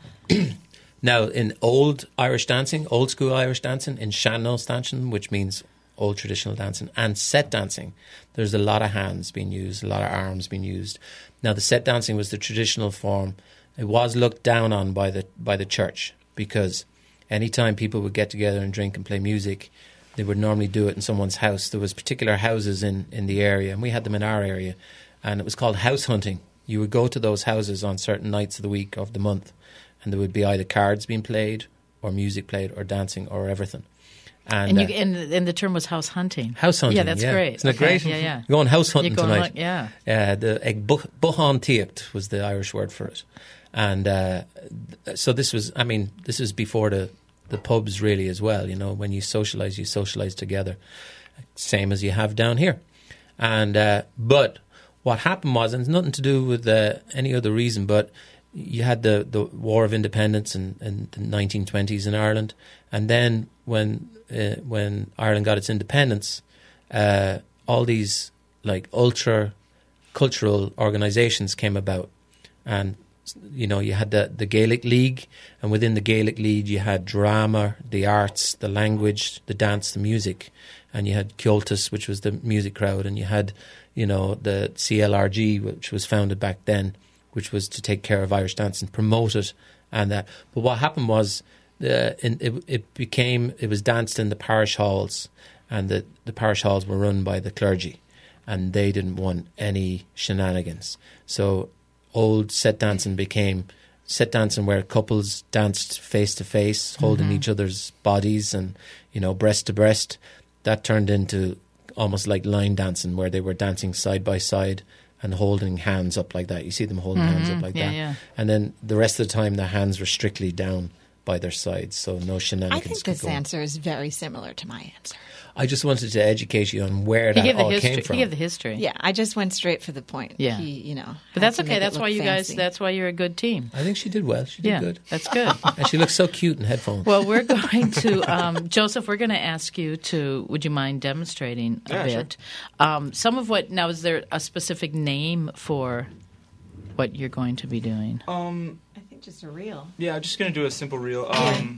B: now, in old Irish dancing, old school Irish dancing, in sean-nós dancing, which means old traditional dancing, and set dancing, there's a lot of hands being used, a lot of arms being used. Now, the set dancing was the traditional form. It was looked down on by the by the church, because anytime people would get together and drink and play music, they would normally do it in someone's house. There was particular houses in, in the area, and we had them in our area, and it was called house hunting. You would go to those houses on certain nights of the week, of the month, and there would be either cards being played or music played or dancing or everything.
A: And,
B: And,
A: you,
B: uh,
A: and, and the term was house hunting.
B: house hunting,
A: Yeah, that's
B: yeah.
A: great.
B: Isn't it
A: Okay,
B: great?
A: Yeah, yeah.
B: You're going house hunting
A: You're going
B: tonight.
A: like- yeah.
B: Uh, the ag buchan tíocht was the Irish word for it. And uh, th- so this was, I mean, this is before the, the pubs really as well. You know, when you socialise, you socialise together, same as you have down here. And uh, but what happened was, and it's nothing to do with uh, any other reason, but you had the, the War of Independence in, in the nineteen twenties in Ireland, and then when uh, when Ireland got its independence, uh, all these like ultra cultural organisations came about, and you know you had the the Gaelic League, and within the Gaelic League you had drama, the arts, the language, the dance, the music, and you had Cultus, which was the music crowd, and you had you know the C L R G, which was founded back then, which was to take care of Irish dance and promote it, and that. But what happened was, uh, in, it, it became it was danced in the parish halls, and the, the parish halls were run by the clergy, and they didn't want any shenanigans. So old set dancing became set dancing where couples danced face to face, holding each other's bodies and you know breast to breast. That turned into almost like line dancing, where they were dancing side by side and holding hands up like that. You see them holding hands up like
A: Yeah,
B: that.
A: yeah.
B: And then the rest of the time, their hands were strictly down by their sides, so no
E: I
B: shenanigans
E: think
B: could
E: this
B: go on.
E: answer is very similar to my answer.
B: I just wanted to educate you on where
A: He
B: that
A: gave the
B: all
A: history.
B: came from.
A: He gave the history.
E: Yeah, I just went straight for the point.
A: Yeah.
E: He, you know.
A: But
E: had
A: that's
E: to
A: okay.
E: make it
A: That's
E: look
A: why you guys.
E: fancy.
A: That's why you're a good team.
B: I think she did well. She did
A: Yeah,
B: good.
A: that's good.
B: And she looks so cute in headphones.
A: Well, we're going to um, Joseph. We're going to ask you to. Would you mind demonstrating a
D: Yeah,
A: bit? Um, some of what now is there a specific name for what you're going to be doing?
D: Um,
E: I think just a reel.
D: yeah, I'm just gonna do a simple reel. Um,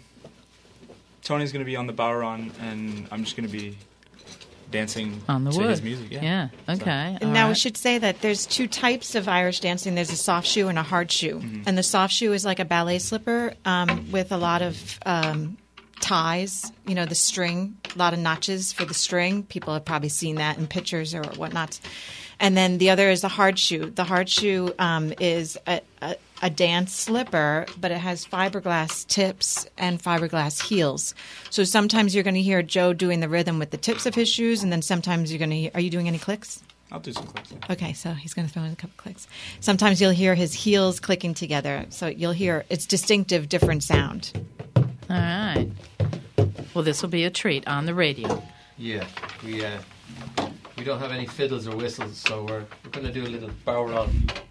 D: Tony's gonna be on the Bowron, and I'm just gonna be dancing
A: On the
D: to
A: wood.
D: his music. Yeah.
A: Yeah. Okay.
E: And
A: all
E: now we
A: right.
E: should say that there's two types of Irish dancing. There's a soft shoe and a hard shoe.
D: Mm-hmm.
E: And the soft shoe is like a ballet slipper um, with a lot of um, ties, you know, the string, a lot of notches for the string. People have probably seen that in pictures or whatnot. And then the other is the hard shoe. The hard shoe um, is a, a, a dance slipper, but it has fiberglass tips and fiberglass heels. So sometimes you're going to hear Joe doing the rhythm with the tips of his shoes, and then sometimes you're going to hear, are you doing any clicks?
D: I'll do some clicks. Yeah.
E: Okay, so he's going to throw in a couple clicks. Sometimes you'll hear his heels clicking together. So you'll hear it's distinctive, different sound.
A: All right. Well, this will be a treat on the radio.
B: Yeah, we uh, we don't have any fiddles or whistles, so we're we're going to do a little Bowron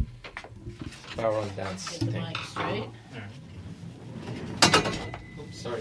B: Bowron dance thing.
A: straight.
B: Oops, sorry.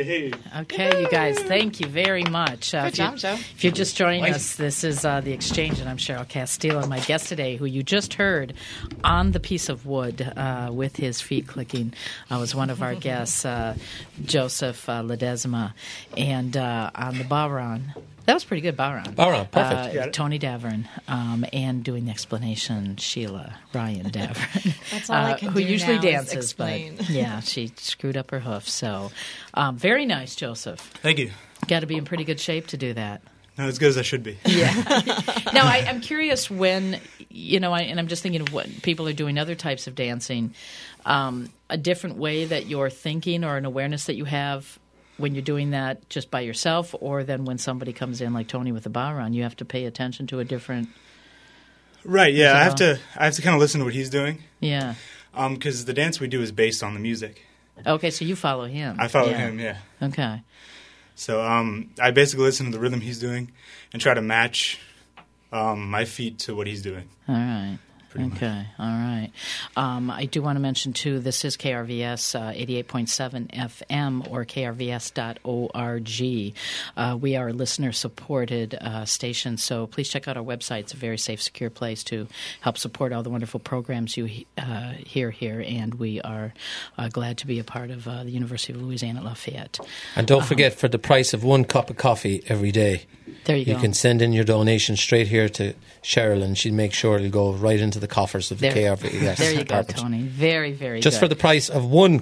A: Okay, you guys, thank you very much. Uh,
E: Good
A: if you-
E: job, Joe.
A: If you're just joining us, this is uh, The Exchange, and I'm Cheryl Castile. And my guest today, who you just heard on the piece of wood uh, with his feet clicking, uh, was one of our guests, uh, Joseph uh, Ledesma. And uh, on the Bawron, that was pretty good, Bawron.
B: Bawron, perfect.
A: Uh, Tony Davern, um, and doing the explanation, Sheila Ryan Davern.
E: That's all I
A: uh,
E: can
A: who
E: do
A: usually
E: now is
A: dances,
E: explain.
A: but yeah, she screwed up her hoof. So, um, very nice, Joseph.
D: Thank you.
A: Got to be in pretty good shape to do that.
D: Not as good as I should be.
A: Yeah. Now, I, I'm curious when, you know, I, and I'm just thinking of what people are doing other types of dancing, um, a different way that you're thinking or an awareness that you have when you're doing that just by yourself, or then when somebody comes in like Tony with the Bawron, you have to pay attention to a different.
D: Right. Yeah.
A: So-
D: I have to. I have to kind of listen to what he's doing.
A: Yeah.
D: Um, because the dance we do is based on the music.
A: Okay, so you follow him.
D: I follow
A: Yeah.
D: him. Yeah.
A: Okay.
D: So um, I basically listen to the rhythm he's doing and try to match um, my feet to what he's doing.
A: All right.
D: Pretty much.
A: Okay. All right. Um, I do want to mention, too, this is K R V S uh, eighty-eight point seven F M or K R V S dot org. Uh, we are a listener-supported uh, station, so please check out our website. It's a very safe, secure place to help support all the wonderful programs you uh, hear here, and we are uh, glad to be a part of uh, the University of Louisiana at Lafayette.
B: And don't forget, for the price of one cup of coffee every day,
A: There you,
B: you
A: go.
B: can send in your donation straight here to Cheryl, and she'll make sure it'll go right into the coffers of the
A: There-
B: K R V S
A: There you go,
B: department.
A: Tony. Very, very
B: Just
A: good.
B: for the price of one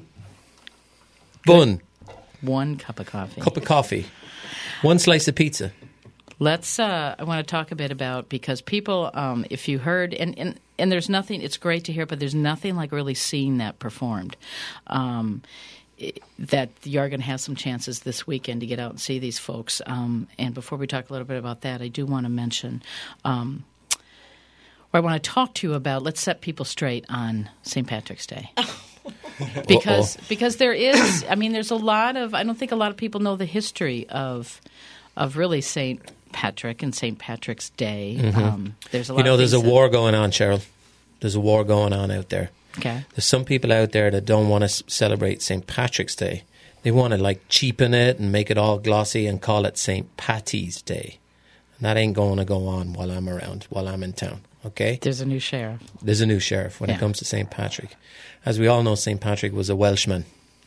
B: bun,
A: One cup of coffee.
B: cup of coffee, one slice of pizza.
A: Let's. Uh, I want to talk a bit about, because people, um, if you heard, and, and and there's nothing. It's great to hear, but there's nothing like really seeing that performed. Um, i- that you are going to have some chances this weekend to get out and see these folks. Um, and before we talk a little bit about that, I do want to mention. Um, or I want to talk to you about. Let's set people straight on Saint Patrick's Day. because because there is, I mean, there's a lot of, I don't think a lot of people know the history of of really Saint Patrick and Saint Patrick's Day. Um, there's a lot
B: You know,
A: of
B: there's a
A: things that-
B: war going on, Cheryl. There's a war going on out there.
A: Okay.
B: There's some people out there that don't want to s- celebrate Saint Patrick's Day. They want to like cheapen it and make it all glossy and call it Saint Patty's Day. And that ain't going to go on while I'm around, while I'm in town. Okay?
A: There's a new sheriff.
B: There's a new sheriff when
A: Yeah.
B: it comes to Saint Patrick. As we all know, Saint Patrick was a Welshman.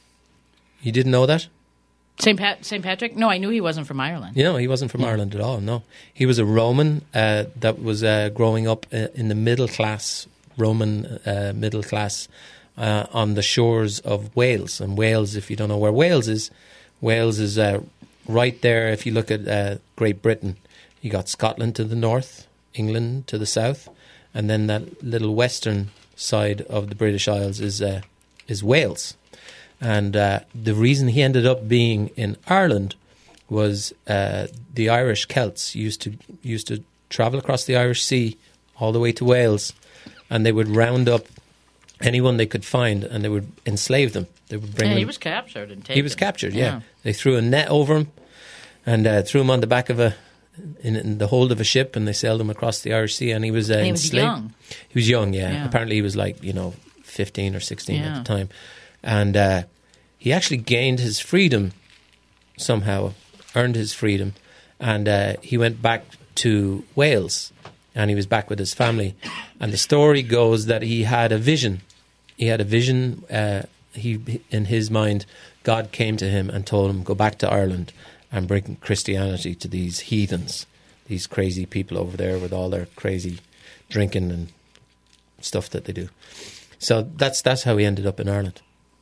B: You didn't know that?
A: Saint Pat Saint Patrick? No, I knew he wasn't from Ireland.
B: You know, he wasn't from
A: Yeah.
B: Ireland at all, no. He was a Roman uh, that was uh, growing up uh, in the middle class, Roman uh, middle class, uh, on the shores of Wales. And Wales, if you don't know where Wales is, Wales is uh, right there. If you look at uh, Great Britain, you got Scotland to the north, England to the south, and then that little western side of the British Isles is uh, is Wales. And uh, the reason he ended up being in Ireland was uh, the Irish Celts used to used to travel across the Irish Sea all the way to Wales, and they would round up anyone they could find, and they would enslave them. They would bring
A: Yeah,
B: them.
A: he was captured and taken.
B: He was captured. Yeah, they threw a net over him and uh, threw him on the back of a in, in the hold of a ship, and they sailed him across the Irish Sea. And he was uh,
A: And he was
B: enslaved.
A: young.
B: He was young. Yeah.
A: Yeah.
B: Apparently, he was like you know fifteen or sixteen
A: Yeah.
B: at the time, and uh, he actually gained his freedom somehow, earned his freedom, and uh, he went back to Wales, and he was back with his family. And the story goes that he had a vision. He had a vision. Uh, he, in his mind, God came to him and told him, "Go back to Ireland and bring Christianity to these heathens, these crazy people over there with all their crazy drinking and stuff that they do." So that's that's how he ended up in Ireland.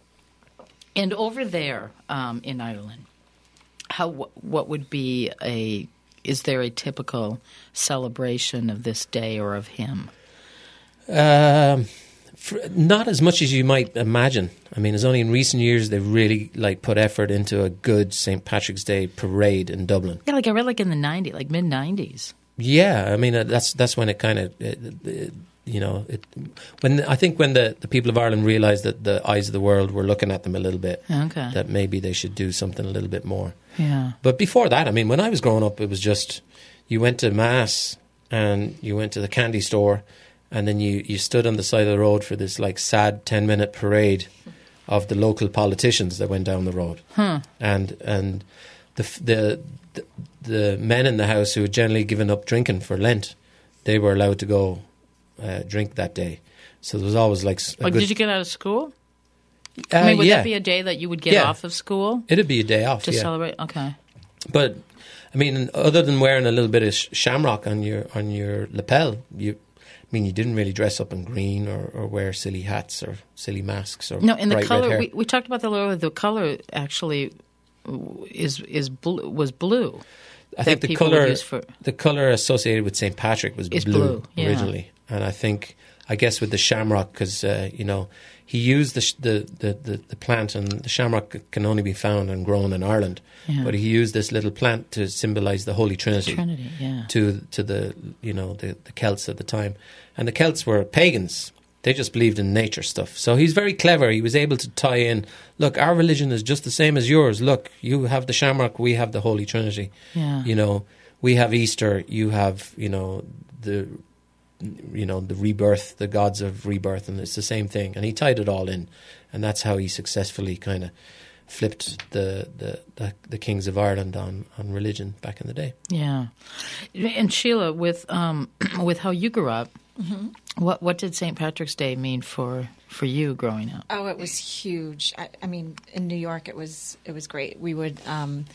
A: And over there um, in Ireland, how what would be a is there a typical celebration of this day or of him?
B: Um, for, not as much as you might imagine. I mean, it's only in recent years they've really like put effort into a good Saint Patrick's Day parade in Dublin.
A: Yeah, like I read, like in the nineties, like mid nineties.
B: Yeah, I mean uh, that's that's when it kind of uh, uh, you know it when I think when the, the people of Ireland realised that the eyes of the world were looking at them a little bit,
A: Okay.
B: that maybe they should do something a little bit more.
A: Yeah.
B: But before that, I mean, when I was growing up, it was just you went to mass and you went to the candy store, and then you, you stood on the side of the road for this like sad ten minute parade of the local politicians that went down the road,
A: Hmm.
B: and and the, f- the the the men in the house who had generally given up drinking for Lent, they were allowed to go uh, drink that day. So there was always like s- a
A: Like,
B: good,
A: did you get out of school?
B: uh,
A: I mean, would
B: yeah,
A: that be a day that you would get
B: Yeah.
A: off of school
B: it'd be a day off,
A: to
B: yeah.
A: celebrate? Okay.
B: But I mean, other than wearing a little bit of sh- shamrock on your on your lapel, you. I mean, you didn't really dress up in green or, or wear silly hats or silly masks or
A: No, and the
B: bright red
A: color
B: hair.
A: we, we talked about that earlier. The color actually is is blue, was blue.
B: I think
A: that
B: the
A: people would
B: color
A: use for-
B: the color associated with Saint Patrick was
A: Is
B: blue,
A: blue, yeah.
B: originally, and I think I guess with the shamrock because uh, you know he used the, sh- the, the the the plant, and the shamrock c- can only be found and grown in Ireland,
A: Yeah.
B: but he used this little plant to symbolize the Holy Trinity,
A: Trinity, yeah.
B: to to the you know the, the Celts at the time, and the Celts were pagans. They just believed in nature stuff. So he's very clever. He was able to tie in, look, our religion is just the same as yours. Look, you have the shamrock, we have the Holy Trinity.
A: Yeah.
B: You know, we have Easter, you have, you know, the you know, the rebirth, the gods of rebirth, and it's the same thing. And he tied it all in. And that's how he successfully kind of flipped the, the, the, the kings of Ireland on, on religion back in the day.
A: Yeah. And Sheila, with um, with how you grew up,
E: Mm-hmm.
A: what what did Saint Patrick's Day mean for, for you growing up?
E: Oh, it was huge. I, I mean, in New York, it was it was great. We would um,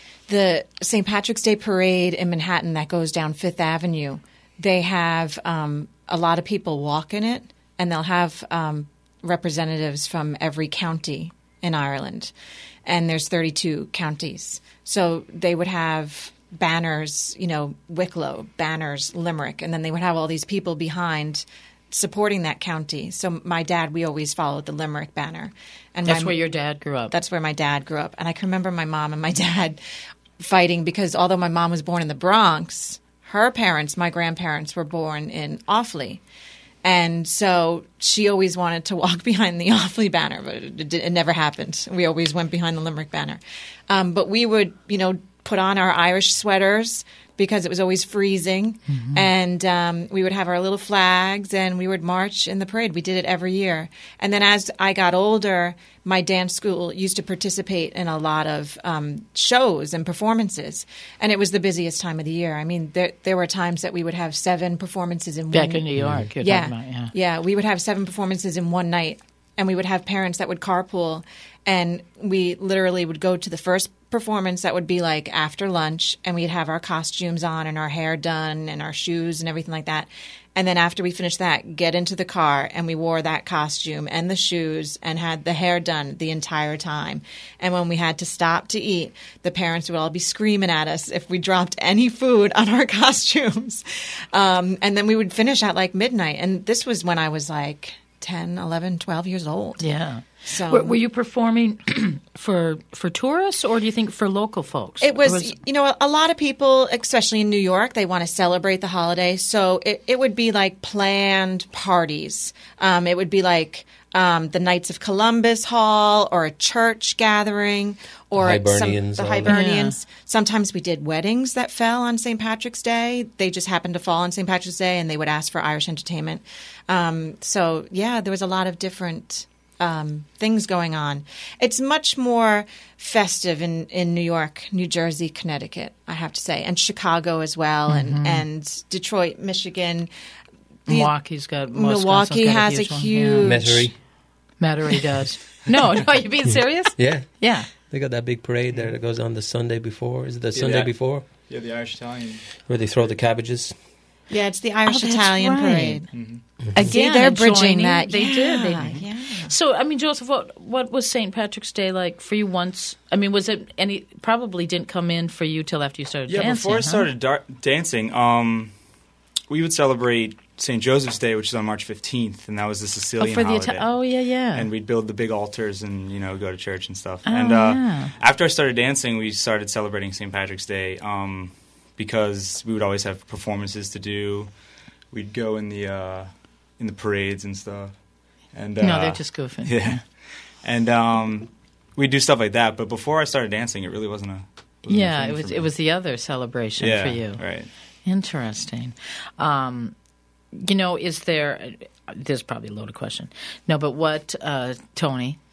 E: the Saint Patrick's Day parade in Manhattan that goes down Fifth Avenue. They have um, a lot of people walk in it, and they'll have um, representatives from every county in Ireland, and there's thirty-two counties. So they would have banners, you know, Wicklow, banners, Limerick, and then they would have all these people behind supporting that county. So my dad, we always followed the Limerick banner. And
A: That's
E: my,
A: where your dad grew up.
E: That's where my dad grew up. And I can remember my mom and my dad fighting because although my mom was born in the Bronx, her parents, my grandparents, were born in Offaly. And so she always wanted to walk behind the Offaly banner, but it, it never happened. We always went behind the Limerick banner. Um, but we would, you know, put on our Irish sweaters because it was always freezing. Mm-hmm. And um, we would have our little flags and we would march in the parade. We did it every year. And then as I got older, my dance school used to participate in a lot of um, shows and performances. And it was the busiest time of the year. I mean, there, there were times that we would have seven performances in
A: Back
E: one
A: in New York, you're
E: yeah,
A: talking about, yeah.
E: yeah, we would have seven performances in one night. And we would have parents that would carpool. And we literally would go to the first performance that would be like after lunch, and we'd have our costumes on and our hair done and our shoes and everything like that. And then after we finished that, get into the car, and we wore that costume and the shoes and had the hair done the entire time. And when we had to stop to eat, the parents would all be screaming at us if we dropped any food on our costumes. Um, and then we would finish at like midnight. And this was when I was like ten, eleven, twelve years old.
A: Yeah.
E: So
A: Were, were you performing for for tourists, or do you think for local folks?
E: It was,
A: Or was
E: you know, a lot of people, especially in New York, they want to celebrate the holiday. So it, it would be like planned parties. Um, it would be like um, the Knights of Columbus Hall or a church gathering or
B: The Hibernians,
E: some, the
B: all that.
E: Hibernians. Sometimes we did weddings that fell on Saint Patrick's Day. They just happened to fall on Saint Patrick's Day, and they would ask for Irish entertainment. Um, so, yeah, there was a lot of different Um, things going on. It's much more festive in, in New York, New Jersey, Connecticut, I have to say, and Chicago as well,
A: Mm-hmm.
E: and, and Detroit, Michigan. The-
A: Milwaukee's got most
E: Milwaukee
A: got
E: has a
A: one,
E: huge-
A: yeah.
B: Metairie.
A: Metairie does. No, no, you being serious?
B: Yeah.
A: Yeah.
B: They got that big parade there that goes on the Sunday before. Is it the
D: Yeah,
B: Sunday
D: yeah.
B: before?
D: Yeah, the Irish Italian.
B: Where they throw the cabbages?
E: Yeah, it's the Irish
A: Oh, that's
E: Italian
A: right.
E: parade.
A: Again,
E: See, they're
A: and
E: bridging
A: joining-
E: that.
A: They
E: yeah,
A: did. They,
E: yeah.
A: So, I mean, Joseph, what what was Saint Patrick's Day like for you once? I mean, was it any? Probably didn't come in for you till after you started
D: Yeah,
A: dancing.
D: before I
A: huh?
D: started dar- dancing, um, we would celebrate Saint Joseph's Day, which is on March fifteenth, and that was the
A: Oh,
D: Sicilian
A: for the
D: holiday.
A: Ita- oh yeah, yeah.
D: And we'd build the big altars and, you know, go to church and stuff.
A: Oh,
D: and uh,
A: yeah.
D: after I started dancing, we started celebrating Saint Patrick's Day um, because we would always have performances to do. We'd go in the uh, in the parades and stuff. And uh,
A: no, they're just goofing.
D: yeah, and um, we'd do stuff like that. But before I started dancing, it really wasn't a wasn't a
A: Yeah,
D: thing
A: it
D: for
A: was
D: me.
A: it was the other celebration
D: yeah,
A: for you.
D: right.
A: Interesting. Um, you know, is there? There's probably a loaded question. No, but what, uh, Tony?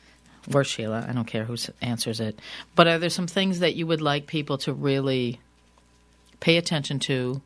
A: or Sheila, I don't care who s- answers it, but are there some things that you would like people to really pay attention to,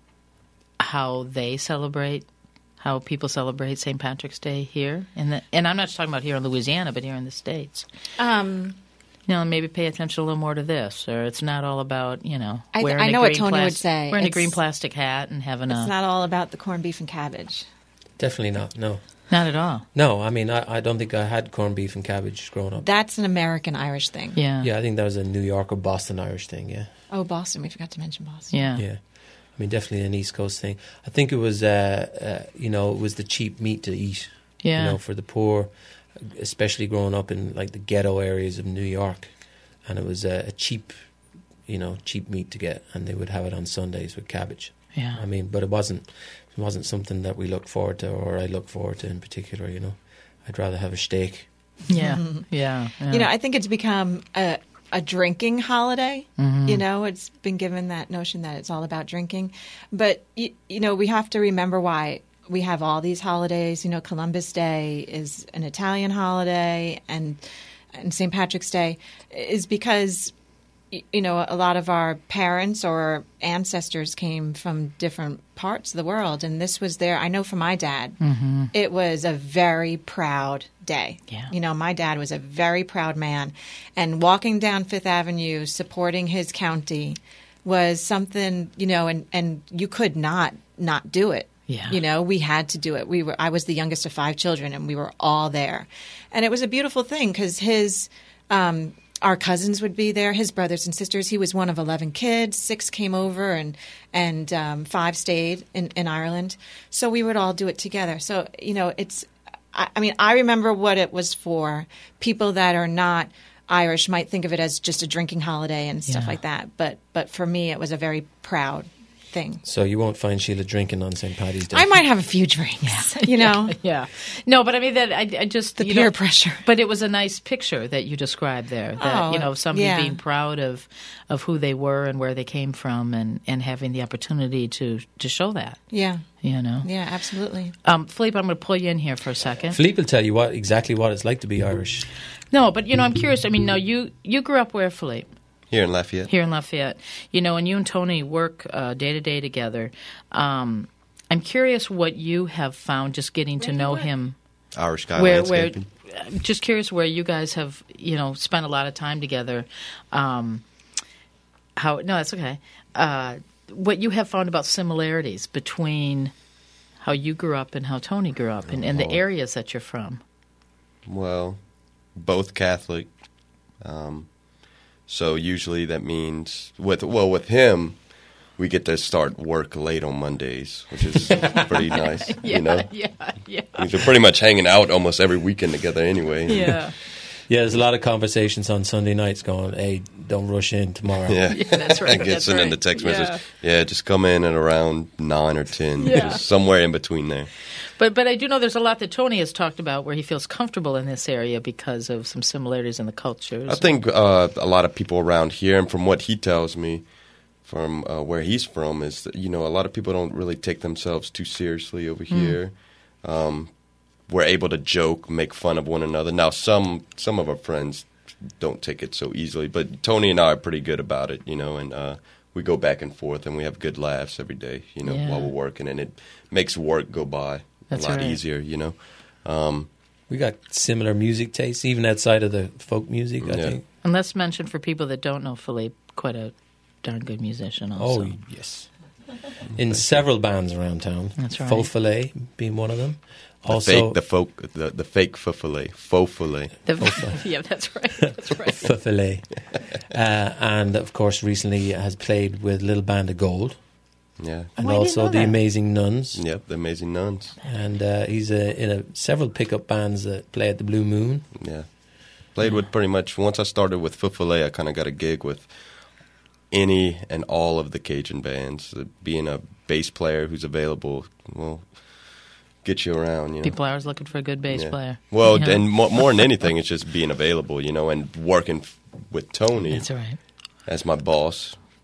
A: how they celebrate, how people celebrate Saint Patrick's Day here? In the, and I'm not just talking about here in Louisiana, but here in the States.
E: Um,
A: You know, maybe pay attention a little more to this, or it's not all about, you know,
E: I th-
A: wearing
E: I
A: a
E: know what
A: green
E: Tony would
A: plas-
E: say.
A: wearing a
E: It's-
A: green plastic hat and having a...
E: it's not all about the corned beef and cabbage.
B: Definitely not. No,
A: Not at all.
B: no. I mean, I, I don't think I had corned beef and cabbage growing up.
E: That's an American Irish thing.
A: Yeah.
B: Yeah, I think that was a New York or Boston Irish thing. Yeah,
E: Oh, Boston. We forgot to mention Boston.
A: Yeah.
B: yeah. I mean, definitely an East Coast thing. I think it was, uh, uh, you know, it was the cheap meat to eat.
A: Yeah.
B: You know, for the poor, especially growing up in like the ghetto areas of New York, and it was a, a cheap, you know, cheap meat to get, and they would have it on Sundays with cabbage.
A: Yeah.
B: I mean, but it wasn't, it wasn't something that we looked forward to, or I look forward to in particular. You know, I'd rather have a steak.
A: Yeah. Yeah. Yeah.
E: You know, I think it's become a, a drinking holiday.
A: Mm-hmm.
E: You know, it's been given that notion that it's all about drinking. But, you, you know, we have to remember why we have all these holidays. You know, Columbus Day is an Italian holiday, and, and Saint Patrick's Day is because, y- you know, a lot of our parents or ancestors came from different parts of the world. And this was their, I know for my dad,
A: Mm-hmm.
E: it was a very proud day.
A: Yeah.
E: You know, my dad was a very proud man, and walking down Fifth Avenue supporting his county was something, you know, and, and you could not not do it.
A: Yeah.
E: You know, we had to do it. We were I was the youngest of five children, and we were all there. And it was a beautiful thing because his um our cousins would be there, his brothers and sisters. He was one of eleven kids. Six came over, and and um, five stayed in, in Ireland. So we would all do it together. So, you know, it's, I, I mean, I remember what it was for. People that are not Irish might think of it as just a drinking holiday and stuff
A: Yeah.
E: like that. But but for me, it was a very proud thing.
B: So you won't find Sheila drinking on Saint Paddy's Day.
E: I might have a few drinks, you know,
A: Yeah. No, but I mean that I, I just
E: the
A: you
E: peer
A: know,
E: pressure.
A: But it was a nice picture that you described there. That
E: Oh,
A: you know, somebody
E: yeah.
A: being proud of of who they were and where they came from, and, and having the opportunity to to show that.
E: Yeah,
A: You know.
E: yeah, absolutely.
A: Um, Philippe, I'm going to pull you in here for a second.
B: Philippe will tell you what exactly what it's like to be Irish.
A: No, but you know, I'm curious. I mean, no, you you grew up where, Philippe?
F: Here in Lafayette.
A: Here in Lafayette. You know, and you and Tony work uh, day to day together. Um, I'm curious what you have found just getting to know him.
F: Irish guy
A: Where, where,
F: landscaping.
A: I'm just curious where you guys have, you know, spent a lot of time together. Um, how? No, that's okay. Uh, what you have found about similarities between how you grew up and how Tony grew up, and, and the
F: Oh.
A: areas that you're from.
F: Well, both Catholic. Um, so usually that means with well with him, we get to start work late on Mondays, which is pretty nice.
A: Yeah,
F: you know,
A: yeah, yeah,
F: we're pretty much hanging out almost every weekend together anyway.
A: yeah.
B: Yeah, there's a lot of conversations on Sunday nights going, hey, don't rush in tomorrow.
F: Yeah,
A: Yeah, that's right,
F: I get
A: that's
F: sending
A: right.
F: the text
A: Yeah.
F: message. Yeah, just come in at around nine or ten,
A: Yeah.
F: just somewhere in between there.
A: But but I do know there's a lot that Tony has talked about where he feels comfortable in this area because of some similarities in the cultures.
F: I think uh, a lot of people around here, and from what he tells me, from uh, where he's from, is that, you know, a lot of people don't really take themselves too seriously over here. Um, we're able to joke, make fun of one another. Now, some some of our friends don't take it so easily, but Tony and I are pretty good about it, you know, and uh, we go back and forth, and we have good laughs every day, you know,
A: Yeah.
F: while we're working, and it makes work go by
A: That's
F: a lot
A: right.
F: easier, you know. Um,
B: We got similar music tastes, even outside of the folk music, I
F: Yeah.
B: think.
A: And let's mention for people that don't know Philippe, quite a darn good musician also.
B: Oh, yes. In several bands around town.
A: That's right.
B: Faux Filet being one of them.
F: the
B: Also,
F: fake, the folk, the, the fake filet, faux filet.
A: The- yeah, that's right. That's right.
B: Faux Filet. uh, and, of course, recently has played with Little Band of Gold.
F: Yeah.
B: And
A: Oh, I didn't
B: also
A: know
B: the
A: that.
B: Amazing Nuns.
F: Yep, the Amazing Nuns.
B: And uh, he's uh, in a, several pickup bands that play at the Blue Moon.
F: Yeah. Played with pretty much, once I started with Faux Filet, I kind of got a gig with any and all of the Cajun bands. Uh, Being a bass player who's available, well, get you around, you know.
A: People are always looking for a good bass
F: Yeah.
A: player.
F: Well,
A: You know?
F: and more, more than anything, it's just being available, you know, and working f- with Tony
A: That's right.
F: as my boss.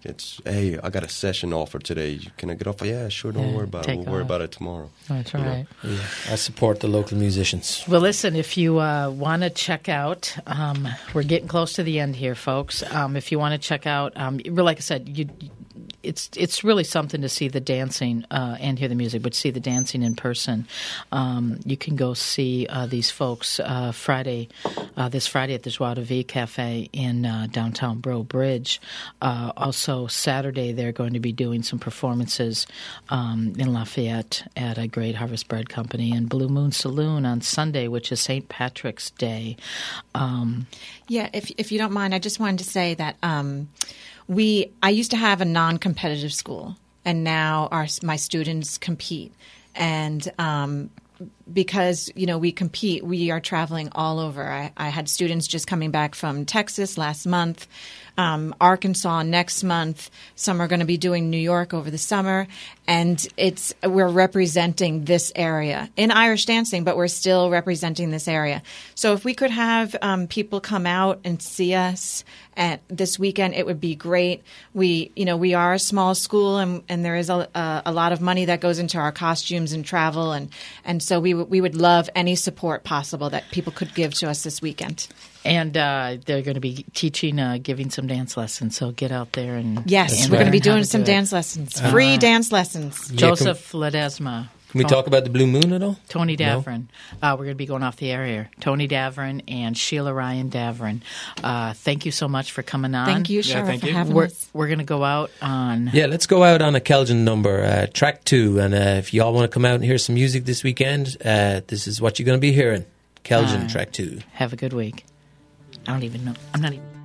F: it's, hey, I got a session offer today. Can I get off? Yeah, sure. Don't
A: Yeah,
F: worry about it.
A: take
F: We'll worry
A: off.
F: about it tomorrow.
A: That's
F: You know?
A: right.
B: Yeah, I support the local musicians.
A: Well, listen, if you uh, want to check out, um, we're getting close to the end here, folks. Um, if you want to check out, um, like I said, you, it's it's really something to see the dancing uh, and hear the music, but see the dancing in person. Um, you can go see uh, these folks uh, Friday, uh, this Friday at the Joie de Vie Cafe in uh, downtown Breaux Bridge. Uh, also, Saturday, they're going to be doing some performances um, in Lafayette at a Great Harvest Bread Company, and Blue Moon Saloon on Sunday, which is Saint Patrick's Day. Um,
E: Yeah, if if you don't mind, I just wanted to say that um, we I used to have a non-competitive school, and now our my students compete, and um, because you know we compete, we are traveling all over. I, I had students just coming back from Texas last month. Um, Arkansas next month. Some are going to be doing New York over the summer, and it's we're representing this area in Irish dancing, but we're still representing this area. So if we could have um, people come out and see us at this weekend, it would be great. We, you know, we are a small school, and, and there is a, a, a lot of money that goes into our costumes and travel, and and so we w- we would love any support possible that people could give to us this weekend.
A: And uh, they're going to be teaching, uh, giving some dance lessons. So get out there and
E: Yes,
A: and
E: we're going to be
A: learn how
E: doing
A: to
E: some
A: do it.
E: dance lessons, free dance lessons.
B: Yeah,
A: Joseph Ledesma.
B: Can we talk about the Blue Moon at all?
A: Tony
B: No?
A: Davern. Uh, we're going to be going off the air here. Tony Davern and Sheila Ryan Davern. Uh, thank you so much for coming on.
E: Thank you,
D: Yeah,
E: Shara,
D: thank
E: for
D: you.
E: having
A: We're,
E: us.
A: we're going to go out on.
B: Yeah, let's go out on a Kelvin number, uh, track two. And uh, if you all want to come out and hear some music this weekend, uh, this is what you're going to be hearing. Kelvin,
A: Uh,
B: track two.
A: Have a good week. I don't even know. I'm not even.